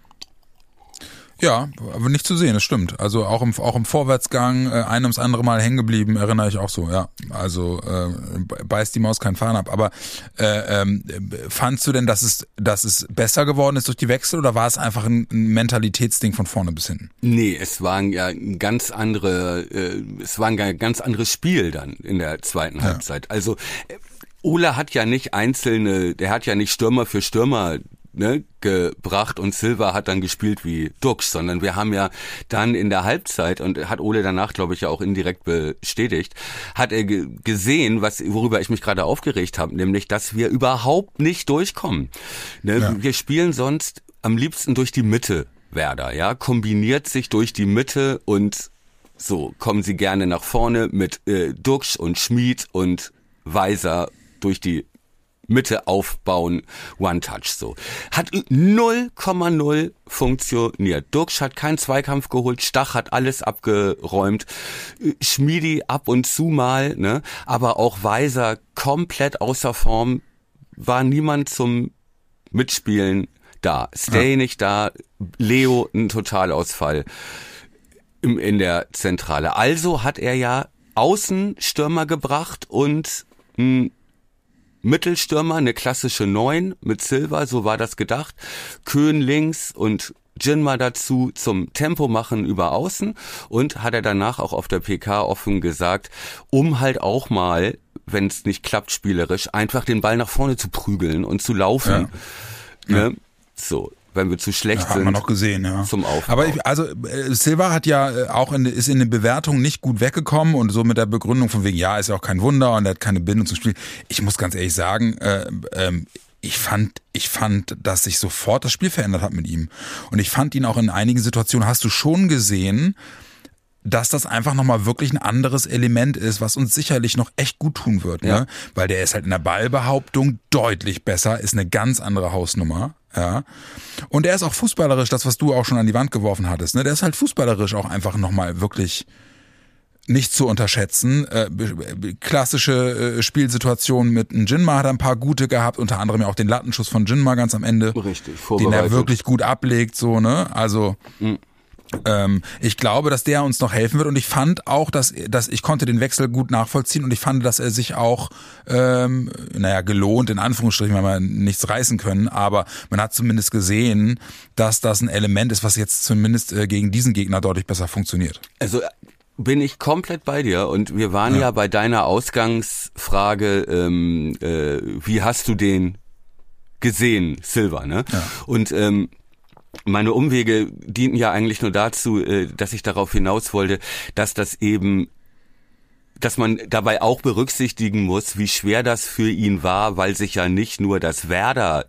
Ja, aber nicht zu sehen, das stimmt. Also auch im auch im Vorwärtsgang, äh, ein ums andere Mal hängen geblieben, erinnere ich auch so, ja. Also äh, beißt die Maus keinen Faden ab. Aber äh, ähm, fandst du denn, dass es, dass es besser geworden ist durch die Wechsel oder war es einfach ein, ein Mentalitätsding von vorne bis hinten? Nee, es war ja ein ganz andere, äh, es war ein ganz anderes Spiel dann in der zweiten ja. Halbzeit. Also äh, Ole hat ja nicht einzelne, der hat ja nicht Stürmer für Stürmer Ne, gebracht und Silva hat dann gespielt wie Duksch, sondern wir haben ja dann in der Halbzeit, und hat Ole danach, glaube ich, ja auch indirekt bestätigt, hat er ge- gesehen, was worüber ich mich gerade aufgeregt habe, nämlich, dass wir überhaupt nicht durchkommen. Ne, ja. Wir spielen sonst am liebsten durch die Mitte, Werder, ja, kombiniert sich durch die Mitte und so kommen sie gerne nach vorne mit äh, Duksch und Schmid und Weiser durch die Mitte aufbauen, One-Touch so. Hat null Komma null funktioniert. Duksch hat keinen Zweikampf geholt, Stach hat alles abgeräumt, Schmiedi ab und zu mal, ne, aber auch Weiser komplett außer Form, war niemand zum Mitspielen da. Stay ja. nicht da, Leo ein Totalausfall im, in der Zentrale. Also hat er ja Außenstürmer gebracht und mh, Mittelstürmer, eine klassische Neun mit Silva, so war das gedacht. Köhn links und Jinma dazu zum Tempo machen über Außen und hat er danach auch auf der P K offen gesagt, um halt auch mal, wenn es nicht klappt spielerisch, einfach den Ball nach vorne zu prügeln und zu laufen. Ja. Ne? So, wenn wir zu schlecht ja, sind. Haben wir noch gesehen, ja. Zum Aufbau. Aber ich, also äh, Silva hat ja äh, auch in, ist in den Bewertungen nicht gut weggekommen und so mit der Begründung von wegen, ja, ist ja auch kein Wunder und er hat keine Bindung zum Spiel. Ich muss ganz ehrlich sagen, äh, ähm, ich fand, ich fand, dass sich sofort das Spiel verändert hat mit ihm. Und ich fand ihn auch in einigen Situationen, hast du schon gesehen, dass das einfach nochmal wirklich ein anderes Element ist, was uns sicherlich noch echt gut tun wird, ja. ne? Weil der ist halt in der Ballbehauptung deutlich besser, ist eine ganz andere Hausnummer, ja. Und er ist auch fußballerisch, das, was du auch schon an die Wand geworfen hattest, ne? Der ist halt fußballerisch auch einfach nochmal wirklich nicht zu unterschätzen. Äh, klassische äh, Spielsituationen mit Jinma hat er ein paar gute gehabt, unter anderem ja auch den Lattenschuss von Jinma ganz am Ende. Richtig, den er wirklich gut ablegt, so, ne? Also, mhm. ähm, ich glaube, dass der uns noch helfen wird und ich fand auch, dass, dass ich konnte den Wechsel gut nachvollziehen und ich fand, dass er sich auch, ähm, naja, gelohnt, in Anführungsstrichen, weil wir nichts reißen können, aber man hat zumindest gesehen, dass das ein Element ist, was jetzt zumindest äh, gegen diesen Gegner deutlich besser funktioniert. Also, bin ich komplett bei dir und wir waren ja, ja bei deiner Ausgangsfrage, ähm, äh, wie hast du den gesehen, Silva, ne? Ja. Und ähm, meine Umwege dienten ja eigentlich nur dazu, äh, dass ich darauf hinaus wollte, dass das eben, dass man dabei auch berücksichtigen muss, wie schwer das für ihn war, weil sich ja nicht nur das Werder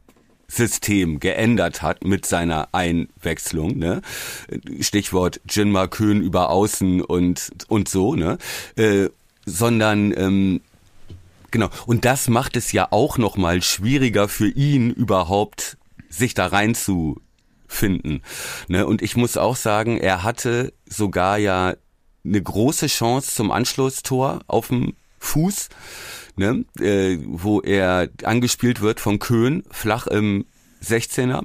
System geändert hat mit seiner Einwechslung, ne? Stichwort Jinma Köhn über Außen und und so, ne? Äh, sondern ähm, genau. Und das macht es ja auch noch mal schwieriger für ihn überhaupt, sich da reinzufinden, ne? Und ich muss auch sagen, er hatte sogar ja eine große Chance zum Anschlusstor auf dem Fuß. Ne, äh, wo er angespielt wird von Köhn, flach im sechzehner.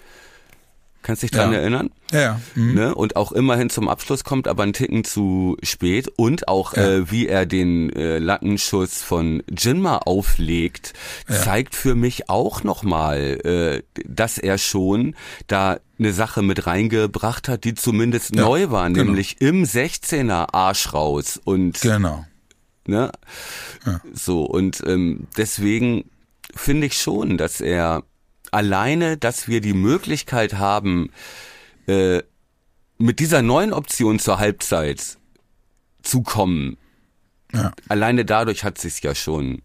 Kannst dich dran ja. erinnern? Ja, ja. Mhm. Ne, und auch immerhin zum Abschluss kommt, aber einen Ticken zu spät. Und auch, ja. äh, wie er den äh, Lattenschuss von Jinma auflegt, ja. zeigt für mich auch nochmal, äh, dass er schon da eine Sache mit reingebracht hat, die zumindest ja, neu war, genau. nämlich im sechzehner Arsch raus. Und genau. Ne? Ja. So, und ähm, deswegen finde ich schon, dass er alleine, dass wir die Möglichkeit haben, äh, mit dieser neuen Option zur Halbzeit zu kommen, ja. alleine dadurch hat sich's ja schon,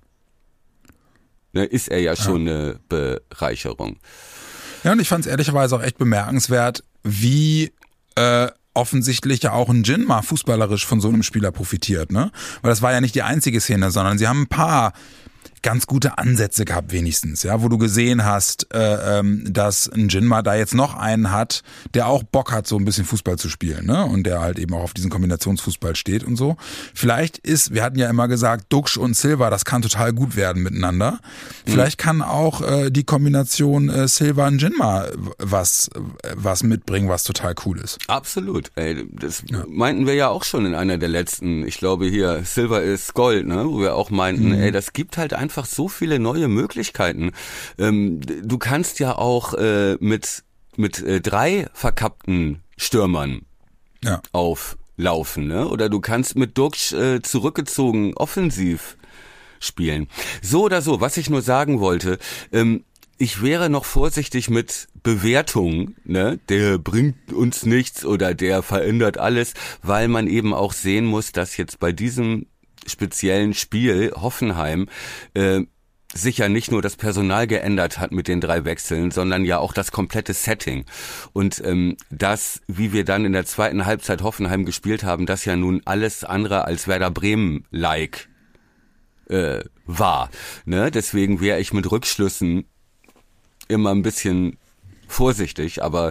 ne, ist er ja schon ja. eine Bereicherung. Ja, und ich fand es ehrlicherweise auch echt bemerkenswert, wie äh, offensichtlich ja auch ein Jinma fußballerisch von so einem Spieler profitiert, ne? Weil das war ja nicht die einzige Szene, sondern sie haben ein paar ganz gute Ansätze gehabt wenigstens, ja, wo du gesehen hast, äh, ähm, dass ein Jinma da jetzt noch einen hat, der auch Bock hat, so ein bisschen Fußball zu spielen, ne, und der halt eben auch auf diesen Kombinationsfußball steht und so. Vielleicht ist, wir hatten ja immer gesagt, Duxch und Silva, das kann total gut werden miteinander. Vielleicht mhm. kann auch äh, die Kombination äh, Silva und Jinma was was mitbringen, was total cool ist. Absolut, ey, das ja. meinten wir ja auch schon in einer der letzten, ich glaube hier, Silva ist Gold, ne, wo wir auch meinten, mhm. ey, das gibt halt einfach einfach so viele neue Möglichkeiten. Ähm, du kannst ja auch äh, mit mit äh, drei verkappten Stürmern ja. auflaufen, ne? Oder du kannst mit Duxch äh, zurückgezogen offensiv spielen. So oder so, was ich nur sagen wollte, ähm, ich wäre noch vorsichtig mit Bewertungen, ne? Der bringt uns nichts oder der verändert alles, weil man eben auch sehen muss, dass jetzt bei diesem speziellen Spiel Hoffenheim äh, sich ja nicht nur das Personal geändert hat mit den drei Wechseln, sondern ja auch das komplette Setting. Und ähm, das, wie wir dann in der zweiten Halbzeit Hoffenheim gespielt haben, das ja nun alles andere als Werder Bremen-like äh, war. Ne? Deswegen wäre ich mit Rückschlüssen immer ein bisschen vorsichtig, aber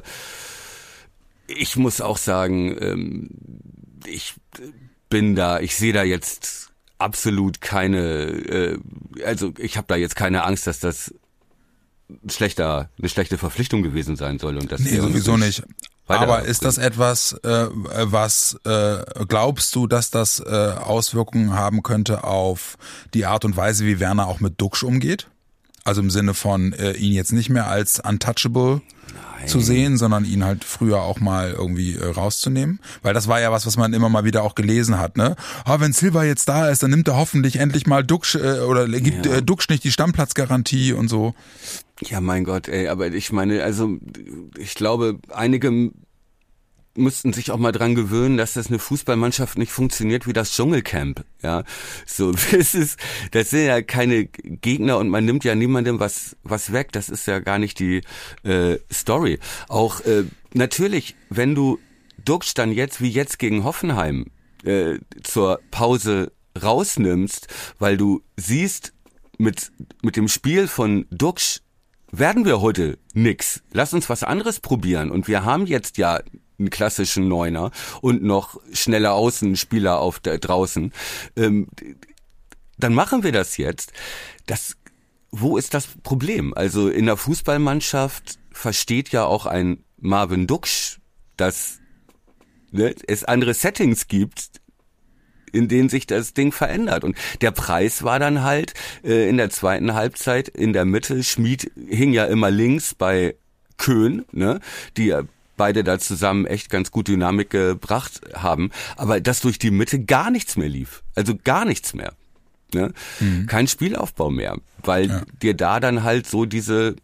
ich muss auch sagen, ähm, ich bin da, ich sehe da jetzt absolut keine, äh, also ich habe da jetzt keine Angst, dass das schlechter, eine schlechte Verpflichtung gewesen sein soll. Und das nee, sowieso nicht. Aber ist das etwas, äh, was äh, glaubst du, dass das äh, Auswirkungen haben könnte auf die Art und Weise, wie Werner auch mit Duxch umgeht? Also im Sinne von äh, ihn jetzt nicht mehr als untouchable Nein. zu sehen, sondern ihn halt früher auch mal irgendwie äh, rauszunehmen. Weil das war ja was, was man immer mal wieder auch gelesen hat, ne? Ah, wenn Silva jetzt da ist, dann nimmt er hoffentlich endlich mal Duxch äh, oder gibt Ja. äh, Duxch nicht die Stammplatzgarantie und so. Ja, mein Gott, ey, aber ich meine, also ich glaube, einige müssten sich auch mal dran gewöhnen, dass das eine Fußballmannschaft nicht funktioniert wie das Dschungelcamp, ja. So, das ist, das sind ja keine Gegner und man nimmt ja niemandem was, was weg. Das ist ja gar nicht die äh, Story. Auch äh, natürlich, wenn du Duxch dann jetzt wie jetzt gegen Hoffenheim äh, zur Pause rausnimmst, weil du siehst, mit mit dem Spiel von Duxch werden wir heute nix. Lass uns was anderes probieren. Und wir haben jetzt ja einen klassischen Neuner und noch schnelle Außenspieler auf der, draußen. Ähm, dann machen wir das jetzt. Das, wo ist das Problem? Also in der Fußballmannschaft versteht ja auch ein Marvin Duxch, dass ne, es andere Settings gibt, in denen sich das Ding verändert. Und der Preis war dann halt äh, in der zweiten Halbzeit in der Mitte. Schmid hing ja immer links bei Köhn, ne, die ja beide da zusammen echt ganz gut Dynamik gebracht haben. Aber dass durch die Mitte gar nichts mehr lief. Also gar nichts mehr. Ne? Mhm. Kein Spielaufbau mehr. Weil ja. dir da dann halt so diese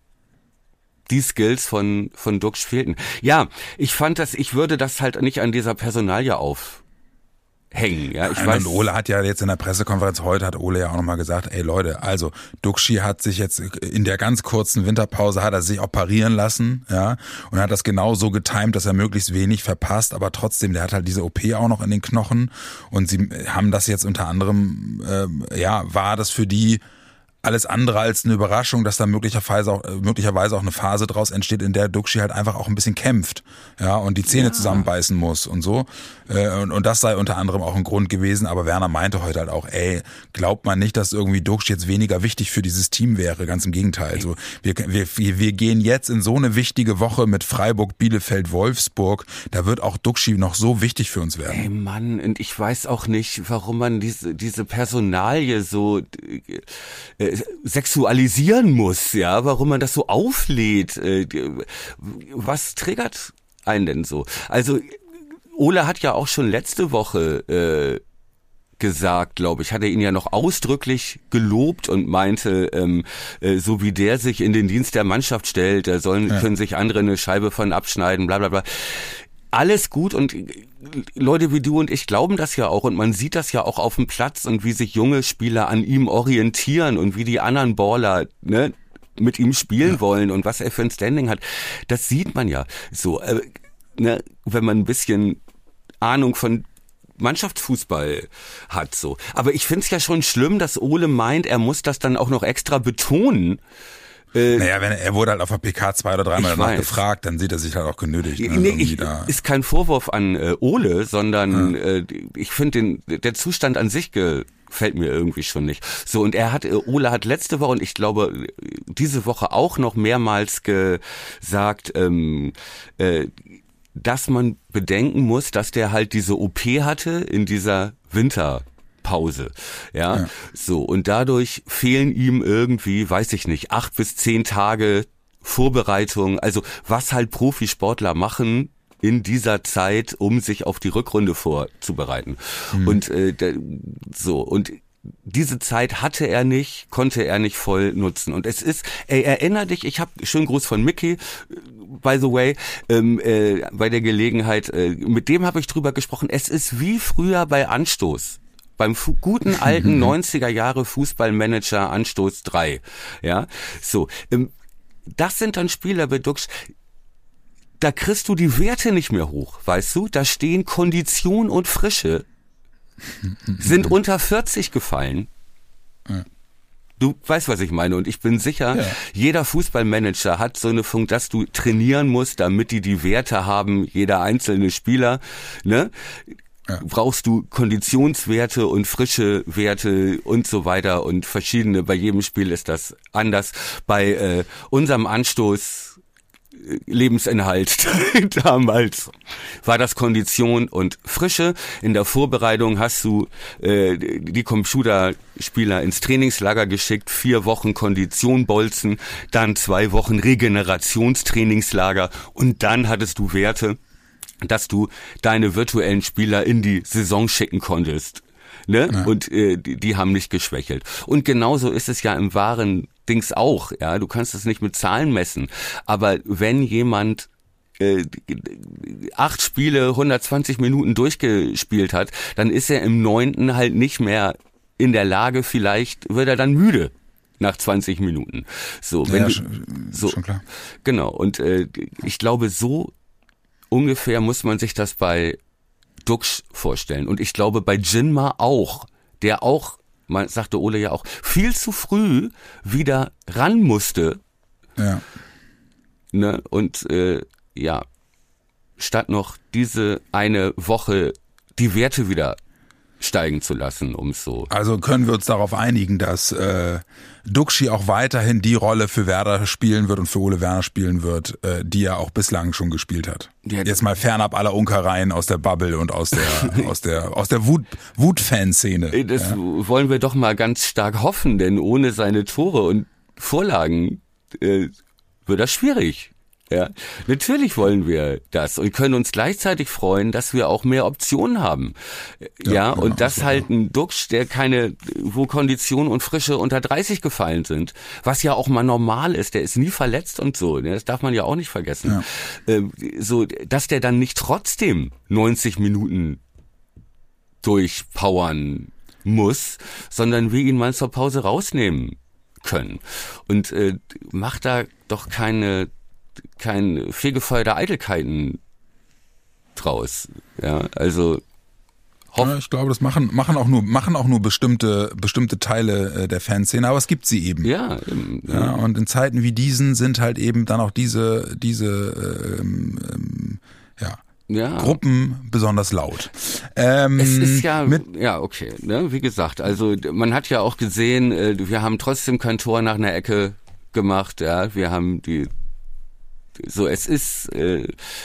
die Skills von von Duxch fehlten. Ja, ich fand das, ich würde das halt nicht an dieser Personalie auf hängen, ja. Ich Nein, weiß. Und Ole hat ja jetzt in der Pressekonferenz heute, hat Ole ja auch nochmal gesagt, ey Leute, also Duxchi hat sich jetzt in der ganz kurzen Winterpause, hat er sich operieren lassen, ja, und hat das genau so getimt, dass er möglichst wenig verpasst, aber trotzdem, der hat halt diese O P auch noch in den Knochen und sie haben das jetzt unter anderem, äh, ja, war das für die alles andere als eine Überraschung, dass da möglicherweise auch, möglicherweise auch eine Phase draus entsteht, in der Duxchi halt einfach auch ein bisschen kämpft, ja, und die Zähne ja. zusammenbeißen muss und so. Und, und das sei unter anderem auch ein Grund gewesen, aber Werner meinte heute halt auch, ey, glaubt man nicht, dass irgendwie Duxch jetzt weniger wichtig für dieses Team wäre, ganz im Gegenteil. Also wir, wir, wir gehen jetzt in so eine wichtige Woche mit Freiburg, Bielefeld, Wolfsburg, da wird auch Duxchi noch so wichtig für uns werden. Ey Mann, und ich weiß auch nicht, warum man diese, diese Personalie so äh, sexualisieren muss, ja, warum man das so auflädt. Äh, was triggert einen denn so? Also Ole hat ja auch schon letzte Woche äh, gesagt, glaube ich, hat er ihn ja noch ausdrücklich gelobt und meinte, ähm, äh, so wie der sich in den Dienst der Mannschaft stellt, da sollen ja. können sich andere eine Scheibe von abschneiden, bla bla bla. Alles gut und Leute wie du und ich glauben das ja auch und man sieht das ja auch auf dem Platz und wie sich junge Spieler an ihm orientieren und wie die anderen Baller, ne, mit ihm spielen ja. wollen und was er für ein Standing hat. Das sieht man ja so, äh, ne, wenn man ein bisschen Ahnung von Mannschaftsfußball hat, so. Aber ich find's ja schon schlimm, dass Ole meint, er muss das dann auch noch extra betonen. Äh, naja, wenn er, er wurde halt auf der P K zwei oder dreimal danach gefragt, dann sieht er sich halt auch genötigt. Ne, nee, ich, da. Ist kein Vorwurf an äh, Ole, sondern ja. äh, ich finde den der Zustand an sich gefällt mir irgendwie schon nicht. So, und er hat, äh, Ole hat letzte Woche und ich glaube diese Woche auch noch mehrmals gesagt, ähm, äh, dass man bedenken muss, dass der halt diese O P hatte in dieser Winterpause, ja? ja, so, und dadurch fehlen ihm irgendwie, weiß ich nicht, acht bis zehn Tage Vorbereitung, also was halt Profisportler machen in dieser Zeit, um sich auf die Rückrunde vorzubereiten. Mhm. Und äh, der, so, und diese Zeit hatte er nicht, konnte er nicht voll nutzen. Und es ist, ey, erinner dich, ich habe schönen Gruß von Mickey, by the way, ähm, äh, bei der Gelegenheit, äh, mit dem habe ich drüber gesprochen, es ist wie früher bei Anstoß. Beim fu- guten alten neunziger Jahre Fußballmanager Anstoß drei. Ja, so. Ähm, das sind dann Spieler bei Duxch, da kriegst du die Werte nicht mehr hoch, weißt du? Da stehen Kondition und Frische, sind unter vierzig gefallen. Ja. Du weißt, was ich meine, und ich bin sicher, ja. jeder Fußballmanager hat so eine Funktion, dass du trainieren musst, damit die die Werte haben, jeder einzelne Spieler, ne? Ja. Brauchst du Konditionswerte und frische Werte und so weiter und verschiedene, bei jedem Spiel ist das anders. Bei äh, unserem Anstoß Lebensinhalt damals war das Kondition und Frische. In der Vorbereitung hast du äh, die Computerspieler ins Trainingslager geschickt, vier Wochen Kondition bolzen, dann zwei Wochen Regenerationstrainingslager und dann hattest du Werte, dass du deine virtuellen Spieler in die Saison schicken konntest. Ne? Ja. Und äh, die, die haben nicht geschwächelt. Und genauso ist es ja im wahren Dings auch. Ja, du kannst es nicht mit Zahlen messen. Aber wenn jemand äh, acht Spiele, hundertzwanzig Minuten durchgespielt hat, dann ist er im neunten halt nicht mehr in der Lage. Vielleicht wird er dann müde nach zwanzig Minuten. So, wenn ja, du, schon, so schon klar. Genau. Und äh, ich glaube, so ungefähr muss man sich das bei Duxch vorstellen. Und ich glaube bei Jinma auch, der auch, man sagte Ole ja auch, viel zu früh wieder ran musste. Ja. Ne? Und äh, ja, statt noch diese eine Woche die Werte wieder steigen zu lassen, um es so. Also können wir uns darauf einigen, dass äh, Duxch auch weiterhin die Rolle für Werder spielen wird und für Ole Werner spielen wird, äh, die er auch bislang schon gespielt hat. Ja, jetzt mal fernab aller Unkereien aus der Bubble und aus der aus der aus der Wut Wut-Fanszene. Das ja. wollen wir doch mal ganz stark hoffen, denn ohne seine Tore und Vorlagen äh, wird das schwierig. Ja, natürlich wollen wir das und können uns gleichzeitig freuen, dass wir auch mehr Optionen haben. Ja, ja und genau, das so, halt ein Duxch, der keine, wo Kondition und Frische unter dreißig gefallen sind, was ja auch mal normal ist, der ist nie verletzt und so, das darf man ja auch nicht vergessen. Ja. Ähm, so, dass der dann nicht trotzdem neunzig Minuten durchpowern muss, sondern wir ihn mal zur Pause rausnehmen können. Und äh, macht da doch keine kein Fegefeuer der Eitelkeiten draus. Ja, also ja, ich glaube, das machen machen auch nur machen auch nur bestimmte bestimmte Teile äh, der Fanszene, aber es gibt sie eben. Ja, eben, ja. ja. Und in Zeiten wie diesen sind halt eben dann auch diese diese ähm, ähm, ja. Ja. Gruppen besonders laut. Ähm, es ist ja, mit ja okay, ne? Wie gesagt, also man hat ja auch gesehen, wir haben trotzdem kein Tor nach einer Ecke gemacht. Ja, wir haben die So, es ist äh,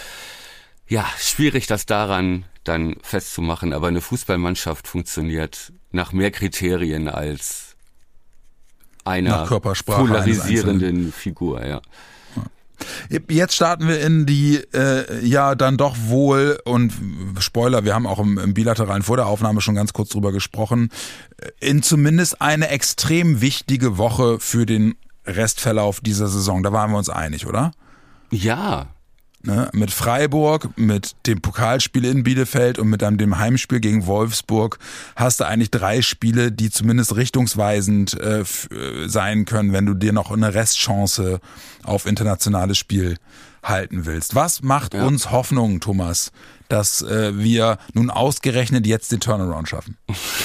ja schwierig, das daran dann festzumachen, aber eine Fußballmannschaft funktioniert nach mehr Kriterien als einer polarisierenden Figur, ja. Jetzt starten wir in die äh, ja dann doch wohl und Spoiler, wir haben auch im, im bilateralen vor der Aufnahme schon ganz kurz drüber gesprochen, in zumindest eine extrem wichtige Woche für den Restverlauf dieser Saison. Da waren wir uns einig, oder? Ja. Ne, mit Freiburg, mit dem Pokalspiel in Bielefeld und mit dann dem Heimspiel gegen Wolfsburg hast du eigentlich drei Spiele, die zumindest richtungsweisend äh, f- sein können, wenn du dir noch eine Restchance auf internationales Spiel halten willst. Was macht ja. uns Hoffnung, Thomas, dass äh, wir nun ausgerechnet jetzt den Turnaround schaffen?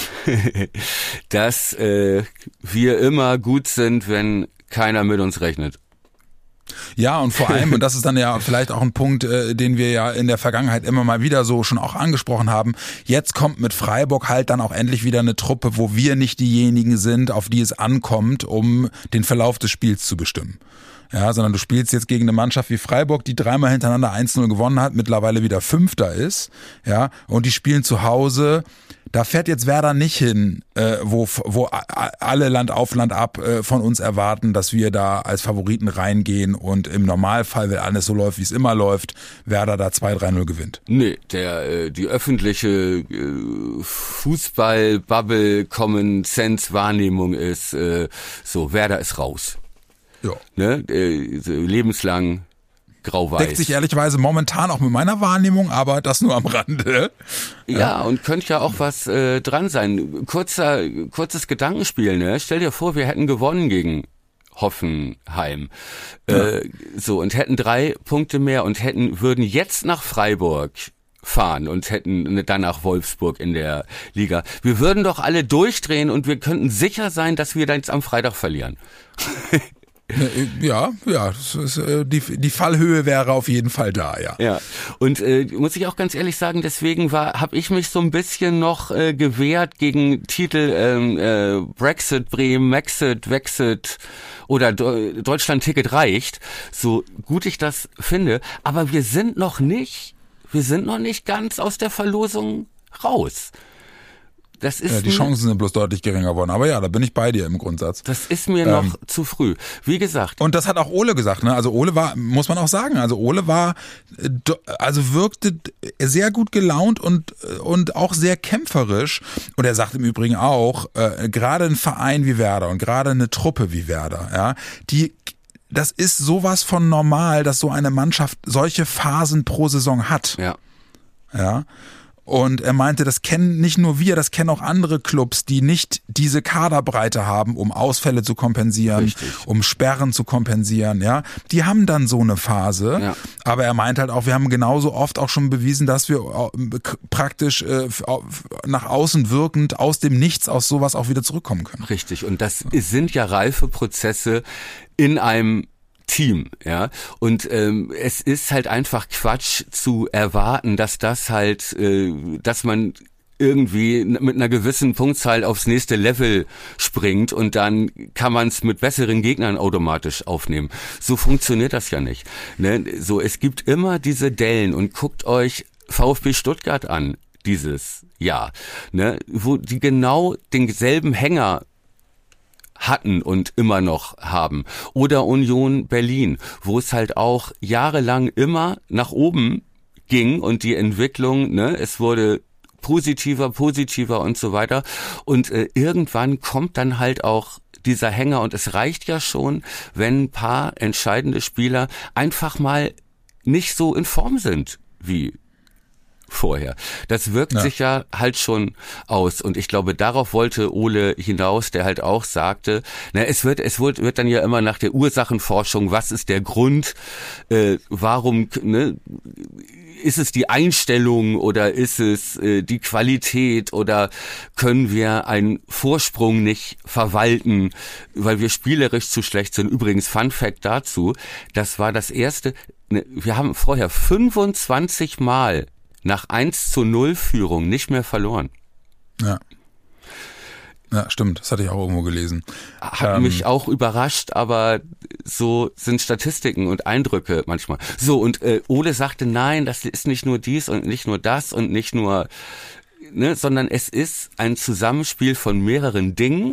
Dass äh, wir immer gut sind, wenn keiner mit uns rechnet. Ja, und vor allem, und das ist dann ja vielleicht auch ein Punkt, äh, den wir ja in der Vergangenheit immer mal wieder so schon auch angesprochen haben, jetzt kommt mit Freiburg halt dann auch endlich wieder eine Truppe, wo wir nicht diejenigen sind, auf die es ankommt, um den Verlauf des Spiels zu bestimmen. Ja, sondern du spielst jetzt gegen eine Mannschaft wie Freiburg, die dreimal hintereinander eins null gewonnen hat, mittlerweile wieder Fünfter ist, ja, und die spielen zu Hause. Da fährt jetzt Werder nicht hin, äh, wo wo alle Land auf Land ab äh, von uns erwarten, dass wir da als Favoriten reingehen und im Normalfall, wenn alles so läuft, wie es immer läuft, Werder da zwei drei null gewinnt. Nee, der äh, die öffentliche äh, Fußball-Bubble-Common-Sense-Wahrnehmung ist äh, so, Werder ist raus. Ja. Ne? Äh, so lebenslang grau-weiß. Deckt sich ehrlicherweise momentan auch mit meiner Wahrnehmung, aber das nur am Rande. Ja, ja. Und könnte ja auch was äh, dran sein. Kurzer, kurzes Gedankenspiel, ne? Stell dir vor, wir hätten gewonnen gegen Hoffenheim. Ja. Äh, so, und hätten drei Punkte mehr und hätten, würden jetzt nach Freiburg fahren und hätten dann nach Wolfsburg in der Liga. Wir würden doch alle durchdrehen und wir könnten sicher sein, dass wir dann jetzt am Freitag verlieren. Ja, ja, das ist, die, die Fallhöhe wäre auf jeden Fall da, ja. Ja, und äh, muss ich auch ganz ehrlich sagen, deswegen war, habe ich mich so ein bisschen noch äh, gewehrt gegen Titel ähm, äh, Brexit, Bremen, Maxit, Wexit oder Do- Deutschland-Ticket reicht, so gut ich das finde, aber wir sind noch nicht, wir sind noch nicht ganz aus der Verlosung raus. Das ist ja, die Chancen sind bloß deutlich geringer geworden. Aber ja, da bin ich bei dir im Grundsatz. Das ist mir ähm, noch zu früh. Wie gesagt. Und das hat auch Ole gesagt, ne? Also Ole war, muss man auch sagen, also Ole war, also wirkte sehr gut gelaunt und, und auch sehr kämpferisch. Und er sagt im Übrigen auch, äh, gerade ein Verein wie Werder und gerade eine Truppe wie Werder, ja, die, das ist sowas von normal, dass so eine Mannschaft solche Phasen pro Saison hat. Ja. Ja. Und er meinte, das kennen nicht nur wir, das kennen auch andere Clubs, die nicht diese Kaderbreite haben, um Ausfälle zu kompensieren, Richtig. um Sperren zu kompensieren, ja. Die haben dann so eine Phase. Ja. Aber er meint halt auch, wir haben genauso oft auch schon bewiesen, dass wir praktisch äh, nach außen wirkend aus dem Nichts, aus sowas auch wieder zurückkommen können. Richtig. Und das sind ja reife Prozesse in einem Team, ja, und ähm, es ist halt einfach Quatsch zu erwarten, dass das halt, äh, dass man irgendwie mit einer gewissen Punktzahl aufs nächste Level springt und dann kann man es mit besseren Gegnern automatisch aufnehmen. So funktioniert das ja nicht. Ne? So, es gibt immer diese Dellen und guckt euch VfB Stuttgart an dieses Jahr, ne? Wo die genau denselben Hänger hatten und immer noch haben. Oder Union Berlin, wo es halt auch jahrelang immer nach oben ging und die Entwicklung, ne, es wurde positiver, positiver und so weiter. Und äh, irgendwann kommt dann halt auch dieser Hänger und es reicht ja schon, wenn ein paar entscheidende Spieler einfach mal nicht so in Form sind wie vorher. Das wirkt ja. sich ja halt schon aus und ich glaube, darauf wollte Ole hinaus, der halt auch sagte, na, es wird, es wird, wird dann ja immer nach der Ursachenforschung, was ist der Grund, äh, warum, ne, ist es die Einstellung oder ist es äh, die Qualität oder können wir einen Vorsprung nicht verwalten, weil wir spielerisch zu schlecht sind. Übrigens, Fun Fact dazu, das war das erste, ne, wir haben vorher fünfundzwanzig Mal nach eins zu null Führung nicht mehr verloren. Ja. Ja, stimmt. Das hatte ich auch irgendwo gelesen. Hat ähm, mich auch überrascht, aber so sind Statistiken und Eindrücke manchmal. So, und äh, Ole sagte, nein, das ist nicht nur dies und nicht nur das und nicht nur, ne, sondern es ist ein Zusammenspiel von mehreren Dingen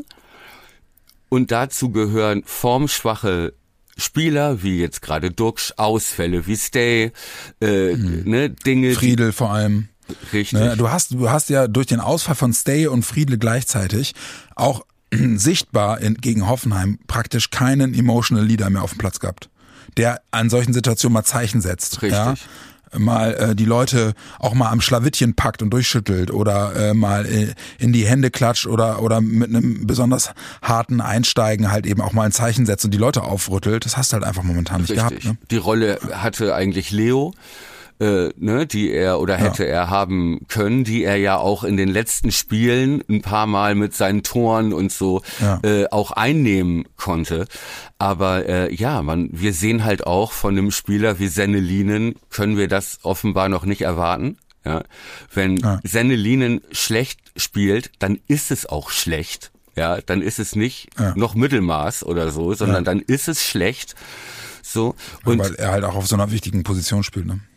und dazu gehören formschwache Spieler, wie jetzt gerade Duxch, Ausfälle wie Stay, äh, hm. ne, Dinge. Friedel vor allem. Richtig. Ne, du hast, du hast ja durch den Ausfall von Stay und Friedel gleichzeitig auch sichtbar in, gegen Hoffenheim praktisch keinen emotional Leader mehr auf dem Platz gehabt, der an solchen Situationen mal Zeichen setzt. Richtig. Ja? Mal äh, die Leute auch mal am Schlawittchen packt und durchschüttelt oder äh, mal äh, in die Hände klatscht oder oder mit einem besonders harten Einsteigen halt eben auch mal ein Zeichen setzt und die Leute aufrüttelt. Das hast du halt einfach momentan nicht Richtig. gehabt. Ne? Die Rolle hatte eigentlich Leo, äh, ne, die er oder hätte ja. er haben können, die er ja auch in den letzten Spielen ein paar Mal mit seinen Toren und so ja. äh, auch einnehmen konnte. Aber äh, ja, man, wir sehen halt auch von einem Spieler wie Sennelinen können wir das offenbar noch nicht erwarten. Ja, wenn ja. Sennelinen schlecht spielt, dann ist es auch schlecht. Ja, dann ist es nicht ja. noch Mittelmaß oder so, sondern ja. dann ist es schlecht. So und weil er halt auch auf so einer wichtigen Position spielt, ne?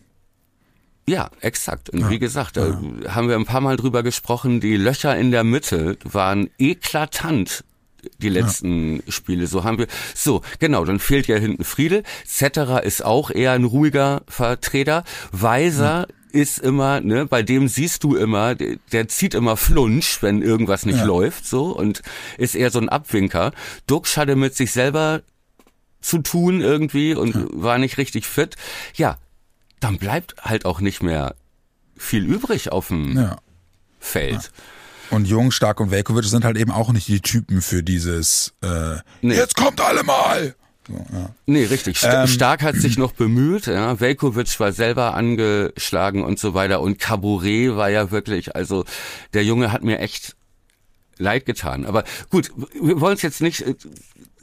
Ja, exakt. Und ja, wie gesagt, ja. da haben wir ein paar Mal drüber gesprochen, die Löcher in der Mitte waren eklatant, die letzten ja. Spiele. So haben wir, so, genau, dann fehlt ja hinten Friedel. Zetterer ist auch eher ein ruhiger Vertreter. Weiser ja. ist immer, ne, bei dem siehst du immer, der, der zieht immer Flunsch, wenn irgendwas nicht ja. läuft, so, und ist eher so ein Abwinker. Duxch hatte mit sich selber zu tun irgendwie und ja. war nicht richtig fit. Ja, dann bleibt halt auch nicht mehr viel übrig auf dem ja. Feld. Ja. Und Jung, Stark und Veljković sind halt eben auch nicht die Typen für dieses äh, nee. Jetzt kommt alle mal! So, ja. Nee, richtig. St- ähm, Stark hat sich noch bemüht, ja. Veljković war selber angeschlagen und so weiter. Und Caboret war ja wirklich, also der Junge hat mir echt leid getan. Aber gut, wir wollen es jetzt nicht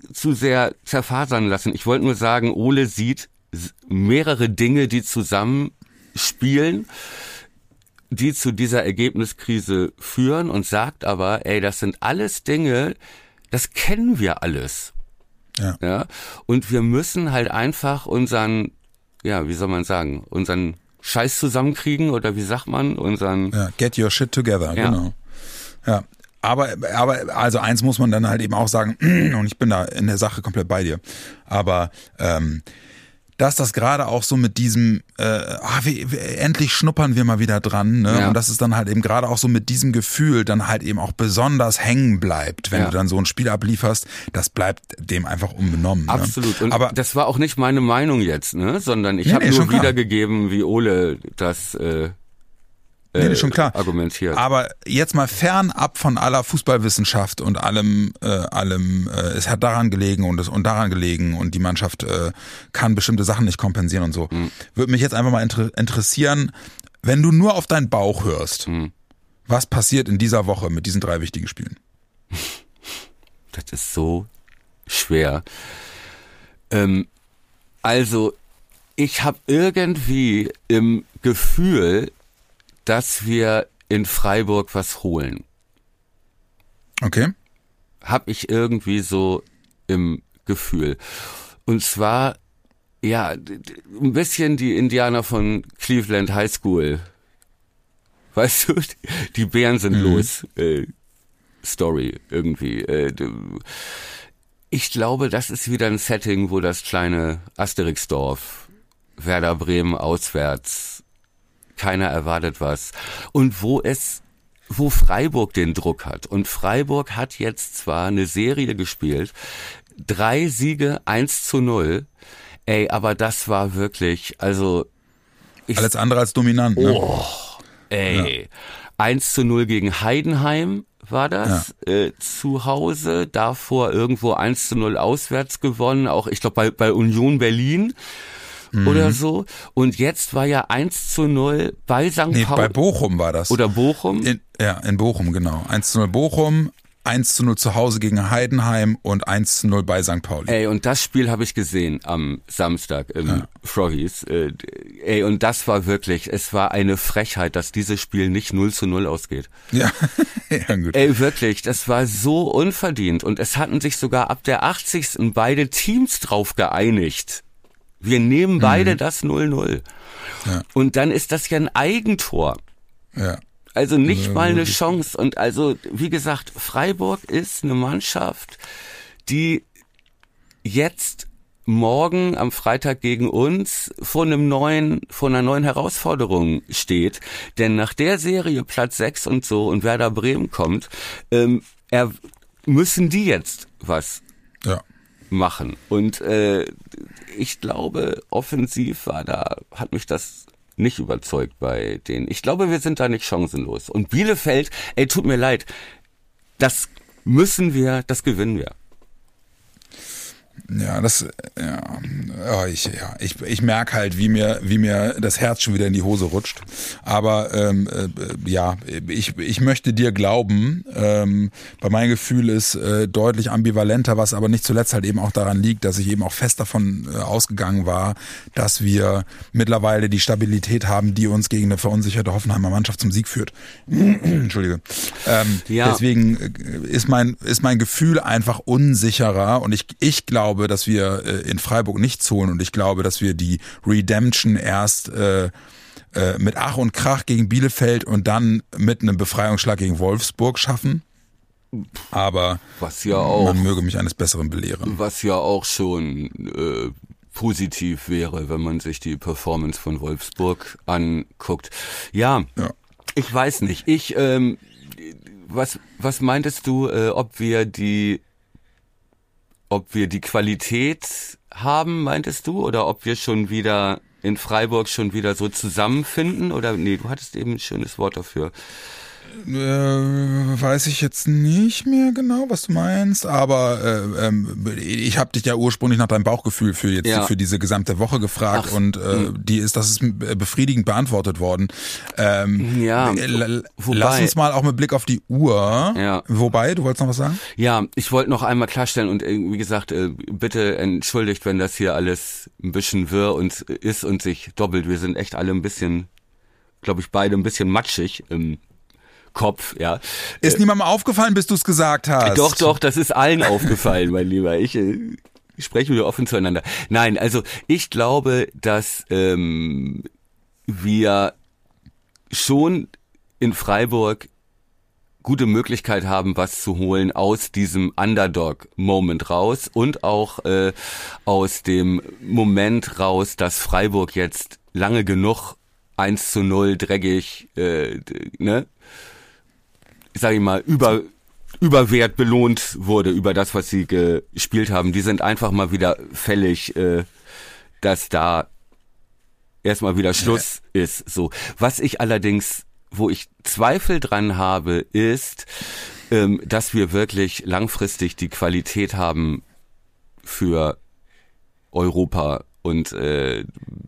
zu sehr zerfasern lassen. Ich wollte nur sagen, Ole sieht mehrere Dinge, die zusammenspielen, die zu dieser Ergebniskrise führen und sagt aber, ey, das sind alles Dinge, das kennen wir alles. Ja. Ja. Und wir müssen halt einfach unseren, ja, wie soll man sagen, unseren Scheiß zusammenkriegen oder wie sagt man, unseren... Ja, get your shit together, ja. Genau. Ja. Aber, aber, also eins muss man dann halt eben auch sagen, und ich bin da in der Sache komplett bei dir, aber ähm, dass das gerade auch so mit diesem, äh, ah, wir, wir, endlich schnuppern wir mal wieder dran, ne? Ja. Und dass es dann halt eben gerade auch so mit diesem Gefühl dann halt eben auch besonders hängen bleibt, wenn ja. du dann so ein Spiel ablieferst, das bleibt dem einfach unbenommen. Absolut. Ne? Und aber das war auch nicht meine Meinung jetzt, ne? Sondern ich nee, habe nee, nur schon wiedergegeben, wie Ole das äh, Nee, nee, schon klar. argumentiert. Aber jetzt mal fernab von aller Fußballwissenschaft und allem, äh, allem, äh, es hat daran gelegen und es und daran gelegen und die Mannschaft äh, kann bestimmte Sachen nicht kompensieren und so. Mhm. Würde mich jetzt einfach mal inter- interessieren, wenn du nur auf deinen Bauch hörst, mhm. was passiert in dieser Woche mit diesen drei wichtigen Spielen? Das ist so schwer. Ähm, also, ich habe irgendwie im Gefühl, dass wir in Freiburg was holen. Okay. Hab ich irgendwie so im Gefühl. Und zwar, ja, ein bisschen die Indianer von Cleveland High School. Weißt du, die Bären sind mhm. los. Äh, Story irgendwie. Äh, ich glaube, das ist wieder ein Setting, wo das kleine Asterixdorf, Werder Bremen auswärts, keiner erwartet was. Und wo es, wo Freiburg den Druck hat. Und Freiburg hat jetzt zwar eine Serie gespielt, drei Siege, eins zu null. Ey, aber das war wirklich, also... Ich, Alles andere als dominant, ne? Oh, ey. Ja. eins zu null gegen Heidenheim war das, ja. äh, zu Hause. Davor irgendwo eins zu null auswärts gewonnen. Auch, ich glaube, bei, bei Union Berlin. Oder so. Und jetzt war ja eins zu null bei Sankt Nee, Pauli. bei Bochum war das. Oder Bochum? In, ja, in Bochum, genau. eins zu null Bochum, eins zu null zu Hause gegen Heidenheim und eins zu null bei Sankt Pauli. Ey, und das Spiel habe ich gesehen am Samstag im ja. Froggies. Äh, ey, und das war wirklich, es war eine Frechheit, dass dieses Spiel nicht null zu null ausgeht. Ja, ja gut. Ey, wirklich, das war so unverdient. Und es hatten sich sogar ab der achtzigsten beide Teams drauf geeinigt. Wir nehmen beide mhm. das null null. Ja. Und dann ist das ja ein Eigentor. Ja. Also nicht ja, mal eine Chance. Und also, wie gesagt, Freiburg ist eine Mannschaft, die jetzt morgen am Freitag gegen uns vor einem neuen, vor einer neuen Herausforderung steht. Denn nach der Serie Platz sechs und so und Werder Bremen kommt, ähm, er, müssen die jetzt was ja. machen. Und äh, ich glaube, offensiv war da, hat mich das nicht überzeugt bei denen. Ich glaube, wir sind da nicht chancenlos. Und Bielefeld, ey, tut mir leid, das müssen wir, das gewinnen wir. Ja, das, ja, oh, ich, ja, ich, ich merke halt, wie mir, wie mir das Herz schon wieder in die Hose rutscht. Aber ähm, äh, ja, ich, ich möchte dir glauben. Ähm, bei mein Gefühl ist äh, deutlich ambivalenter, was aber nicht zuletzt halt eben auch daran liegt, dass ich eben auch fest davon äh, ausgegangen war, dass wir mittlerweile die Stabilität haben, die uns gegen eine verunsicherte Hoffenheimer Mannschaft zum Sieg führt. Entschuldige. Ähm, ja. Deswegen ist mein, ist mein Gefühl einfach unsicherer und ich, ich glaube, Ich glaube, dass wir äh, in Freiburg nichts holen und ich glaube, dass wir die Redemption erst äh, äh, mit Ach und Krach gegen Bielefeld und dann mit einem Befreiungsschlag gegen Wolfsburg schaffen. Aber was ja auch, man möge mich eines Besseren belehren. Was ja auch schon äh, positiv wäre, wenn man sich die Performance von Wolfsburg anguckt. Ja, ja. Ich weiß nicht. Ich, ähm, was, was meintest du, äh, ob wir die Ob wir die Qualität haben, meintest du? Oder ob wir schon wieder in Freiburg schon wieder so zusammenfinden? Oder nee, du hattest eben ein schönes Wort dafür. Äh, weiß ich jetzt nicht mehr genau, was du meinst, aber äh, ähm, ich habe dich ja ursprünglich nach deinem Bauchgefühl für jetzt Ja. für diese gesamte Woche gefragt. Ach, und äh, die ist, das ist befriedigend beantwortet worden. Ähm, ja, l- wobei, lass uns mal auch mit Blick auf die Uhr. Ja. Wobei, du wolltest noch was sagen? Ja, ich wollte noch einmal klarstellen und äh, wie gesagt, äh, bitte entschuldigt, wenn das hier alles ein bisschen wirr und ist und sich doppelt. Wir sind echt alle ein bisschen, glaube ich, beide ein bisschen matschig im Kopf, ja. Ist äh, niemandem aufgefallen, bis du es gesagt hast? Doch, doch, das ist allen aufgefallen, mein Lieber. Ich äh, spreche wieder offen zueinander. Nein, also ich glaube, dass ähm, wir schon in Freiburg gute Möglichkeit haben, was zu holen aus diesem Underdog-Moment raus und auch äh, aus dem Moment raus, dass Freiburg jetzt lange genug eins zu null dreckig, äh, ne, sag ich mal, über überwert belohnt wurde über das, was sie gespielt haben. Die sind einfach mal wieder fällig, äh, dass da erstmal wieder Schluss ja. ist. So, was ich allerdings, wo ich Zweifel dran habe, ist, ähm, dass wir wirklich langfristig die Qualität haben für Europa und äh,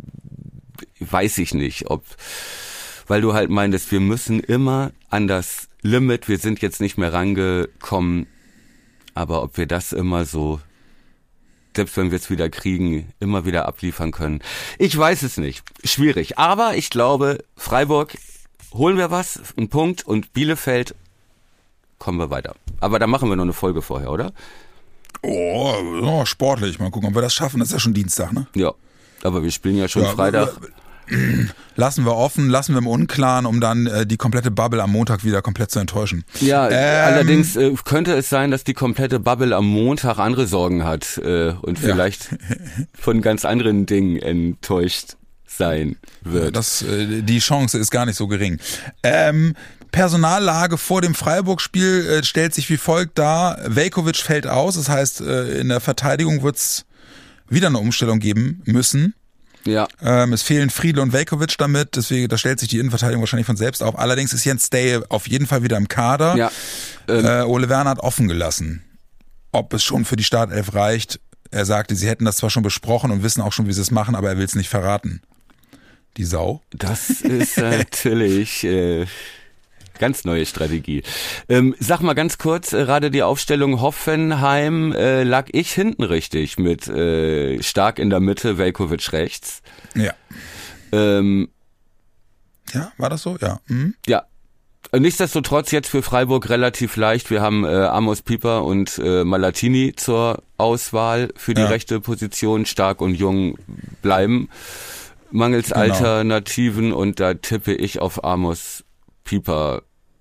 weiß ich nicht, ob, weil du halt meintest, wir müssen immer an das Limit, wir sind jetzt nicht mehr rangekommen, aber ob wir das immer so, selbst wenn wir es wieder kriegen, immer wieder abliefern können. Ich weiß es nicht. Schwierig. Aber ich glaube, Freiburg holen wir was, einen Punkt, und Bielefeld kommen wir weiter. Aber da machen wir noch eine Folge vorher, oder? Oh, oh sportlich. Mal gucken, ob wir das schaffen. Das ist ja schon Dienstag, ne? Ja, aber wir spielen ja schon ja, Freitag. Lassen wir offen, lassen wir im Unklaren, um dann äh, die komplette Bubble am Montag wieder komplett zu enttäuschen. Ja, ähm, allerdings äh, könnte es sein, dass die komplette Bubble am Montag andere Sorgen hat äh, und vielleicht ja. von ganz anderen Dingen enttäuscht sein wird. Das, äh, die Chance ist gar nicht so gering. Ähm, Personallage vor dem Freiburg-Spiel äh, stellt sich wie folgt dar. Veljković fällt aus, das heißt, äh, in der Verteidigung wird es wieder eine Umstellung geben müssen. Ja. Ähm, es fehlen Friedl und Veljković damit, deswegen da stellt sich die Innenverteidigung wahrscheinlich von selbst auf. Allerdings ist Jens Stay auf jeden Fall wieder im Kader. Ja. Ähm. Äh, Ole Werner hat offen gelassen, ob es schon für die Startelf reicht. Er sagte, sie hätten das zwar schon besprochen und wissen auch schon, wie sie es machen, aber er will es nicht verraten. Die Sau. Das ist natürlich äh, ganz neue Strategie. Ähm, sag mal ganz kurz, äh, gerade die Aufstellung Hoffenheim, äh, lag ich hinten richtig mit äh, Stark in der Mitte, Veljković rechts. Ja. Ähm, ja, war das so? Ja. Mhm. Ja. Nichtsdestotrotz jetzt für Freiburg relativ leicht. Wir haben äh, Amos Pieper und äh, Malatini zur Auswahl für die ja. rechte Position. Stark und Jung bleiben mangels genau. Alternativen, und da tippe ich auf Amos Pieper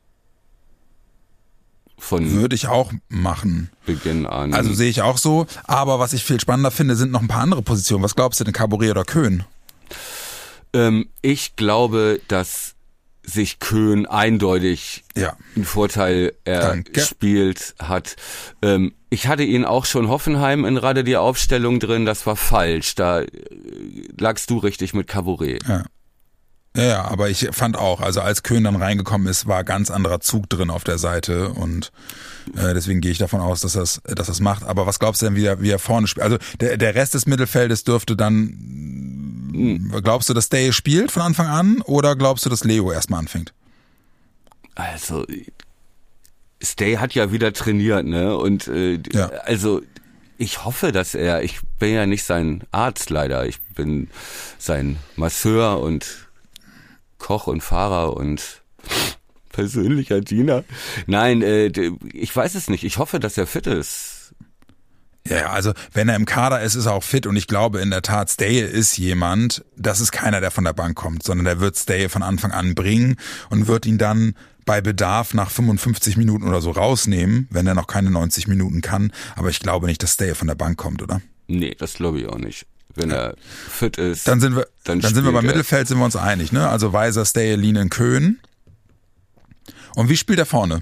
von würde ich auch machen. Beginn an. Also sehe ich auch so. Aber was ich viel spannender finde, sind noch ein paar andere Positionen. Was glaubst du denn, Caboret oder Köhn? Ähm, ich glaube, dass sich Köhn eindeutig ja. einen Vorteil erspielt hat. Ähm, ich hatte ihn auch schon Hoffenheim in gerade die Aufstellung drin, das war falsch. Da äh, lagst du richtig mit Caboret. Ja. Ja, aber ich fand auch, also als Köhn dann reingekommen ist, war ganz anderer Zug drin auf der Seite, und äh, deswegen gehe ich davon aus, dass das, dass das macht. Aber was glaubst du denn, wie er, wie er vorne spielt? Also der, der Rest des Mittelfeldes dürfte dann, hm. glaubst du, dass Stay spielt von Anfang an, oder glaubst du, dass Leo erstmal anfängt? Also Stay hat ja wieder trainiert, ne? Und äh, ja. also ich hoffe, dass er, ich bin ja nicht sein Arzt leider, ich bin sein Masseur und Koch und Fahrer und persönlicher Diener. Nein, äh, ich weiß es nicht. Ich hoffe, dass er fit ist. Ja, also wenn er im Kader ist, ist er auch fit, und ich glaube in der Tat, Stay ist jemand, das ist keiner, der von der Bank kommt, sondern der wird Stay von Anfang an bringen und wird ihn dann bei Bedarf nach fünfundfünfzig Minuten oder so rausnehmen, wenn er noch keine neunzig Minuten kann. Aber ich glaube nicht, dass Stay von der Bank kommt, oder? Nee, das glaube ich auch nicht. Wenn ja. er fit ist, dann sind wir, dann, dann sind wir beim er. Mittelfeld, sind wir uns einig, ne? Also Weiser, Stay, Lienen, Köhn. Und wie spielt er vorne?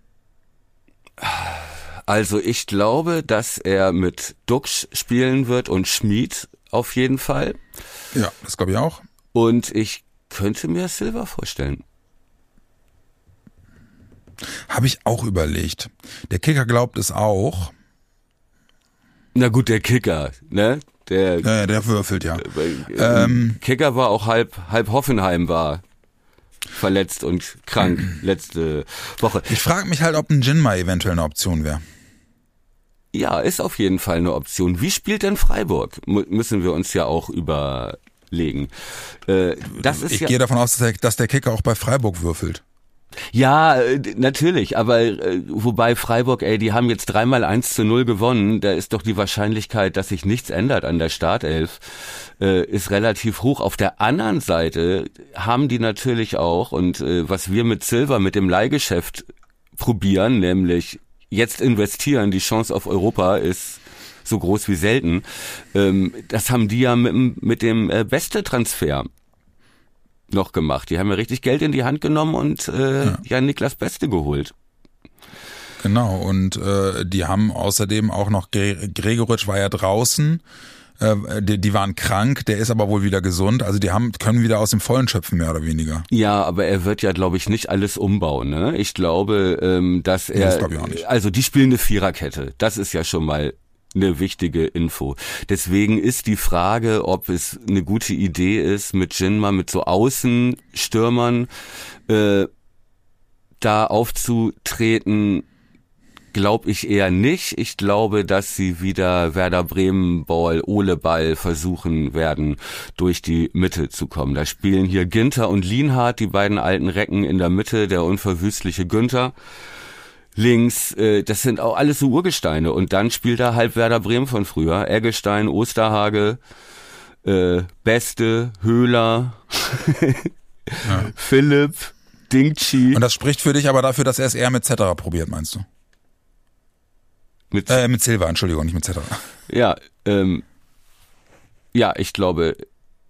Also ich glaube, dass er mit Dux spielen wird und Schmid auf jeden Fall. Ja, das glaube ich auch. Und ich könnte mir Silva vorstellen. Habe ich auch überlegt. Der Kicker glaubt es auch. Na gut, der Kicker, ne? Der, ja, der würfelt, ja. Äh, ähm, Kicker war auch halb, halb Hoffenheim war verletzt und krank letzte Woche. Ich frage mich halt, ob ein Jinma eventuell eine Option wäre. Ja, ist auf jeden Fall eine Option. Wie spielt denn Freiburg? M- müssen wir uns ja auch überlegen. Äh, das ist ich ja gehe davon aus, dass der, dass der Kicker auch bei Freiburg würfelt. Ja, natürlich, aber äh, wobei Freiburg, ey, die haben jetzt dreimal eins zu null gewonnen, da ist doch die Wahrscheinlichkeit, dass sich nichts ändert an der Startelf, äh, ist relativ hoch. Auf der anderen Seite haben die natürlich auch, und äh, was wir mit Silva, mit dem Leihgeschäft probieren, nämlich jetzt investieren, die Chance auf Europa ist so groß wie selten, ähm, das haben die ja mit, mit dem äh, Beste-Transfer noch gemacht. Die haben ja richtig Geld in die Hand genommen und äh, ja. ja Niklas Beste geholt. Genau, und äh, die haben außerdem auch noch, Gre- Gregoritsch war ja draußen, äh, die, die waren krank, der ist aber wohl wieder gesund, also die haben können wieder aus dem Vollen schöpfen, mehr oder weniger. Ja, aber er wird ja, glaube ich, nicht alles umbauen. Ne? Ich glaube, ähm, dass er, ja, das glaub ich auch nicht. Also die spielen eine Viererkette, das ist ja schon mal eine wichtige Info. Deswegen ist die Frage, ob es eine gute Idee ist, mit Jinma, mit so Außenstürmern äh, da aufzutreten, glaube ich eher nicht. Ich glaube, dass sie wieder Werder Bremen Ball, Ole Ball versuchen werden, durch die Mitte zu kommen. Da spielen hier Ginter und Lienhardt, die beiden alten Recken in der Mitte, der unverwüstliche Günther. Links, äh, das sind auch alles so Urgesteine. Und dann spielt da halb Werder Bremen von früher. Eggestein, Osterhage, äh, Beste, Höhler, ja. Philipp, Dingchi. Und das spricht für dich aber dafür, dass er es eher mit Zetterer probiert, meinst du? Mit, äh, mit Silva, Entschuldigung, nicht mit Zetterer. Ja, ähm, ja, ich glaube,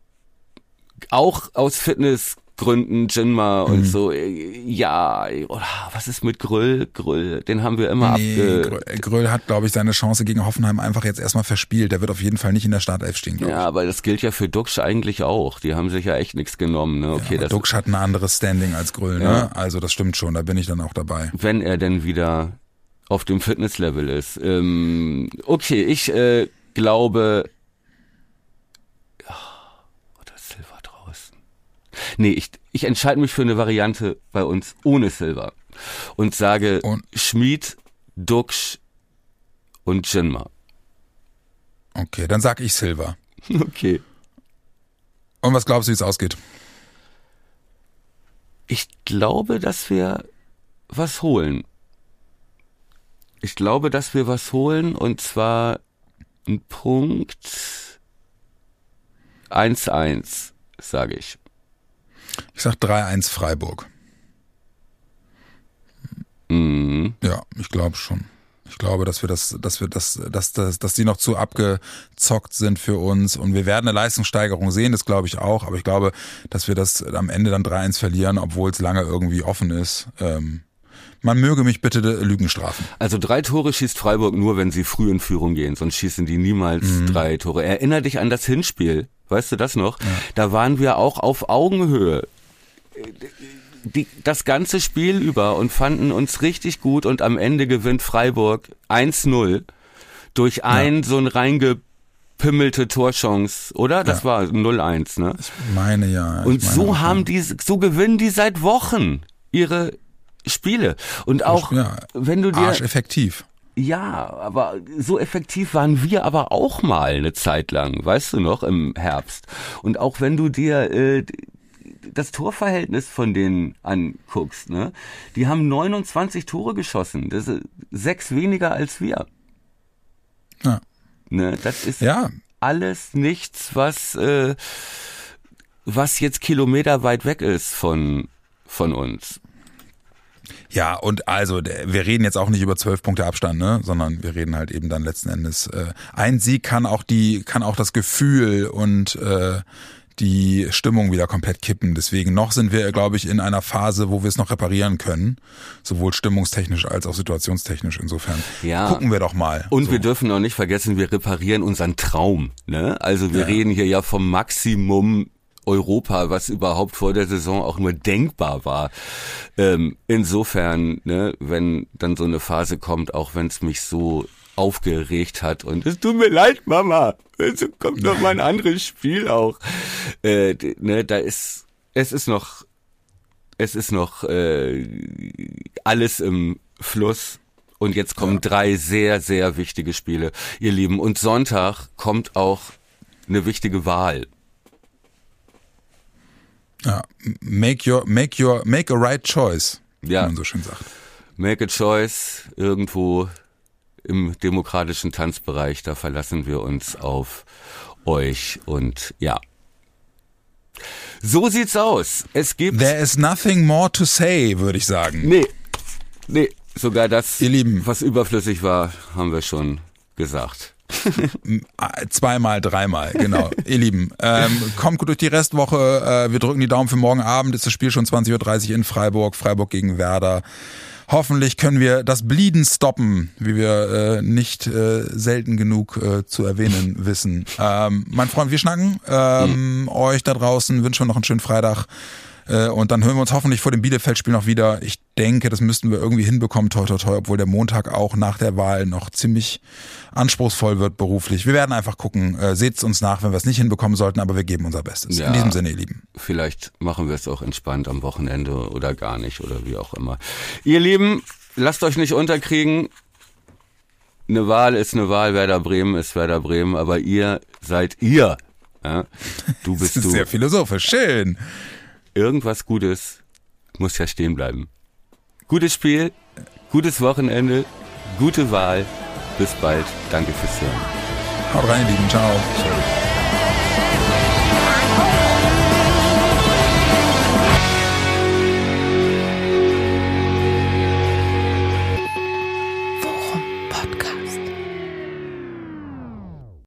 auch aus Fitnessgründen, Jinma und mhm. so, ja, oder was ist mit Gröll? Gröll, den haben wir immer nee, abge... Gröll, Gröll hat, glaube ich, seine Chance gegen Hoffenheim einfach jetzt erstmal verspielt. Der wird auf jeden Fall nicht in der Startelf stehen, glaube ich. Ja, aber das gilt ja für Duxch eigentlich auch. Die haben sich ja echt nichts genommen. Ne? Okay, ja, das Duxch hat ein anderes Standing als Gröll, ja. ne? Also das stimmt schon, da bin ich dann auch dabei. Wenn er denn wieder auf dem Fitnesslevel ist. Ähm, okay, ich äh, glaube... Oder Silva draußen. Nee, ich, ich entscheide mich für eine Variante bei uns ohne Silva. Und sage und? Schmid, Duxch und Jinma. Okay, dann sag ich Silva. Okay. Und was glaubst du, wie es ausgeht? Ich glaube, dass wir was holen. Ich glaube, dass wir was holen, und zwar ein Punkt eins eins, sage ich. Ich sag drei eins Freiburg. Mhm. Ja, ich glaube schon. Ich glaube, dass wir das, dass wir das, dass, dass, dass die noch zu abgezockt sind für uns, und wir werden eine Leistungssteigerung sehen, das glaube ich auch, aber ich glaube, dass wir das am Ende dann drei eins verlieren, obwohl es lange irgendwie offen ist. Ähm, Man möge mich bitte Lügen strafen. Also drei Tore schießt Freiburg nur, wenn sie früh in Führung gehen, sonst schießen die niemals mhm. drei Tore. Erinner dich an das Hinspiel, weißt du das noch? Ja. Da waren wir auch auf Augenhöhe die, das ganze Spiel über und fanden uns richtig gut, und am Ende gewinnt Freiburg eins null durch ein ja. so ein reingepimmelte Torchance, oder? Das ja. war null eins, ne? Ich meine ja. Ich und meine so auch, haben ja. die, so gewinnen die seit Wochen ihre Spiele. Und auch, ja, wenn du dir... arscheffektiv. Ja, aber so effektiv waren wir aber auch mal eine Zeit lang, weißt du noch, im Herbst. Und auch wenn du dir äh, das Torverhältnis von denen anguckst, ne, die haben neunundzwanzig Tore geschossen. Das ist sechs weniger als wir. Ja. Ne, das ist ja. alles nichts, was äh, was jetzt kilometerweit weg ist von von uns. Ja, und also wir reden jetzt auch nicht über zwölf Punkte Abstand, ne, sondern wir reden halt eben dann letzten Endes. Äh, ein Sieg kann auch die, kann auch das Gefühl und äh, die Stimmung wieder komplett kippen. Deswegen noch sind wir, glaube ich, in einer Phase, wo wir es noch reparieren können, sowohl stimmungstechnisch als auch situationstechnisch. Insofern ja. gucken wir doch mal. Und so. Wir dürfen auch nicht vergessen, wir reparieren unseren Traum. Ne? Also wir ja. reden hier ja vom Maximum Europa, was überhaupt vor der Saison auch nur denkbar war. Ähm, insofern, ne, wenn dann so eine Phase kommt, auch wenn es mich so aufgeregt hat und es tut mir leid, Mama, es kommt noch mal ein anderes Spiel auch. Äh, ne, da ist, es ist noch, es ist noch äh, alles im Fluss. Und jetzt kommen ja. drei sehr, sehr wichtige Spiele, ihr Lieben. Und Sonntag kommt auch eine wichtige Wahl. Ja, make your, make your, make a right choice, ja. wie man so schön sagt. Make a choice irgendwo im demokratischen Tanzbereich. Da verlassen wir uns auf euch. Und ja, so sieht's aus. Es gibt... There is nothing more to say, würde ich sagen. Nee, nee. Sogar das, ihr Lieben, was überflüssig war, haben wir schon gesagt. Zweimal, dreimal, genau. Ihr Lieben, ähm, kommt gut durch die Restwoche. Äh, wir drücken die Daumen für morgen Abend. Ist das Spiel schon zwanzig Uhr dreißig in Freiburg. Freiburg gegen Werder. Hoffentlich können wir das Bleeden stoppen, wie wir äh, nicht äh, selten genug äh, zu erwähnen wissen. Ähm, mein Freund, wir schnacken. Ähm, mhm. Euch da draußen wünschen wir noch einen schönen Freitag. Und dann hören wir uns hoffentlich vor dem Bielefeld-Spiel noch wieder. Ich denke, das müssten wir irgendwie hinbekommen, toi, toi, toi, obwohl der Montag auch nach der Wahl noch ziemlich anspruchsvoll wird beruflich. Wir werden einfach gucken. Äh, seht's uns nach, wenn wir es nicht hinbekommen sollten, aber wir geben unser Bestes. Ja, in diesem Sinne, ihr Lieben. Vielleicht machen wir es auch entspannt am Wochenende oder gar nicht oder wie auch immer. Ihr Lieben, lasst euch nicht unterkriegen. Eine Wahl ist eine Wahl, Werder Bremen ist Werder Bremen, aber ihr seid ihr. Ja? Du bist das ist du. Sehr philosophisch, schön. Irgendwas Gutes muss ja stehen bleiben. Gutes Spiel, gutes Wochenende, gute Wahl. Bis bald. Danke fürs Hören. Haut rein, ihr Lieben. Ciao. Ciao.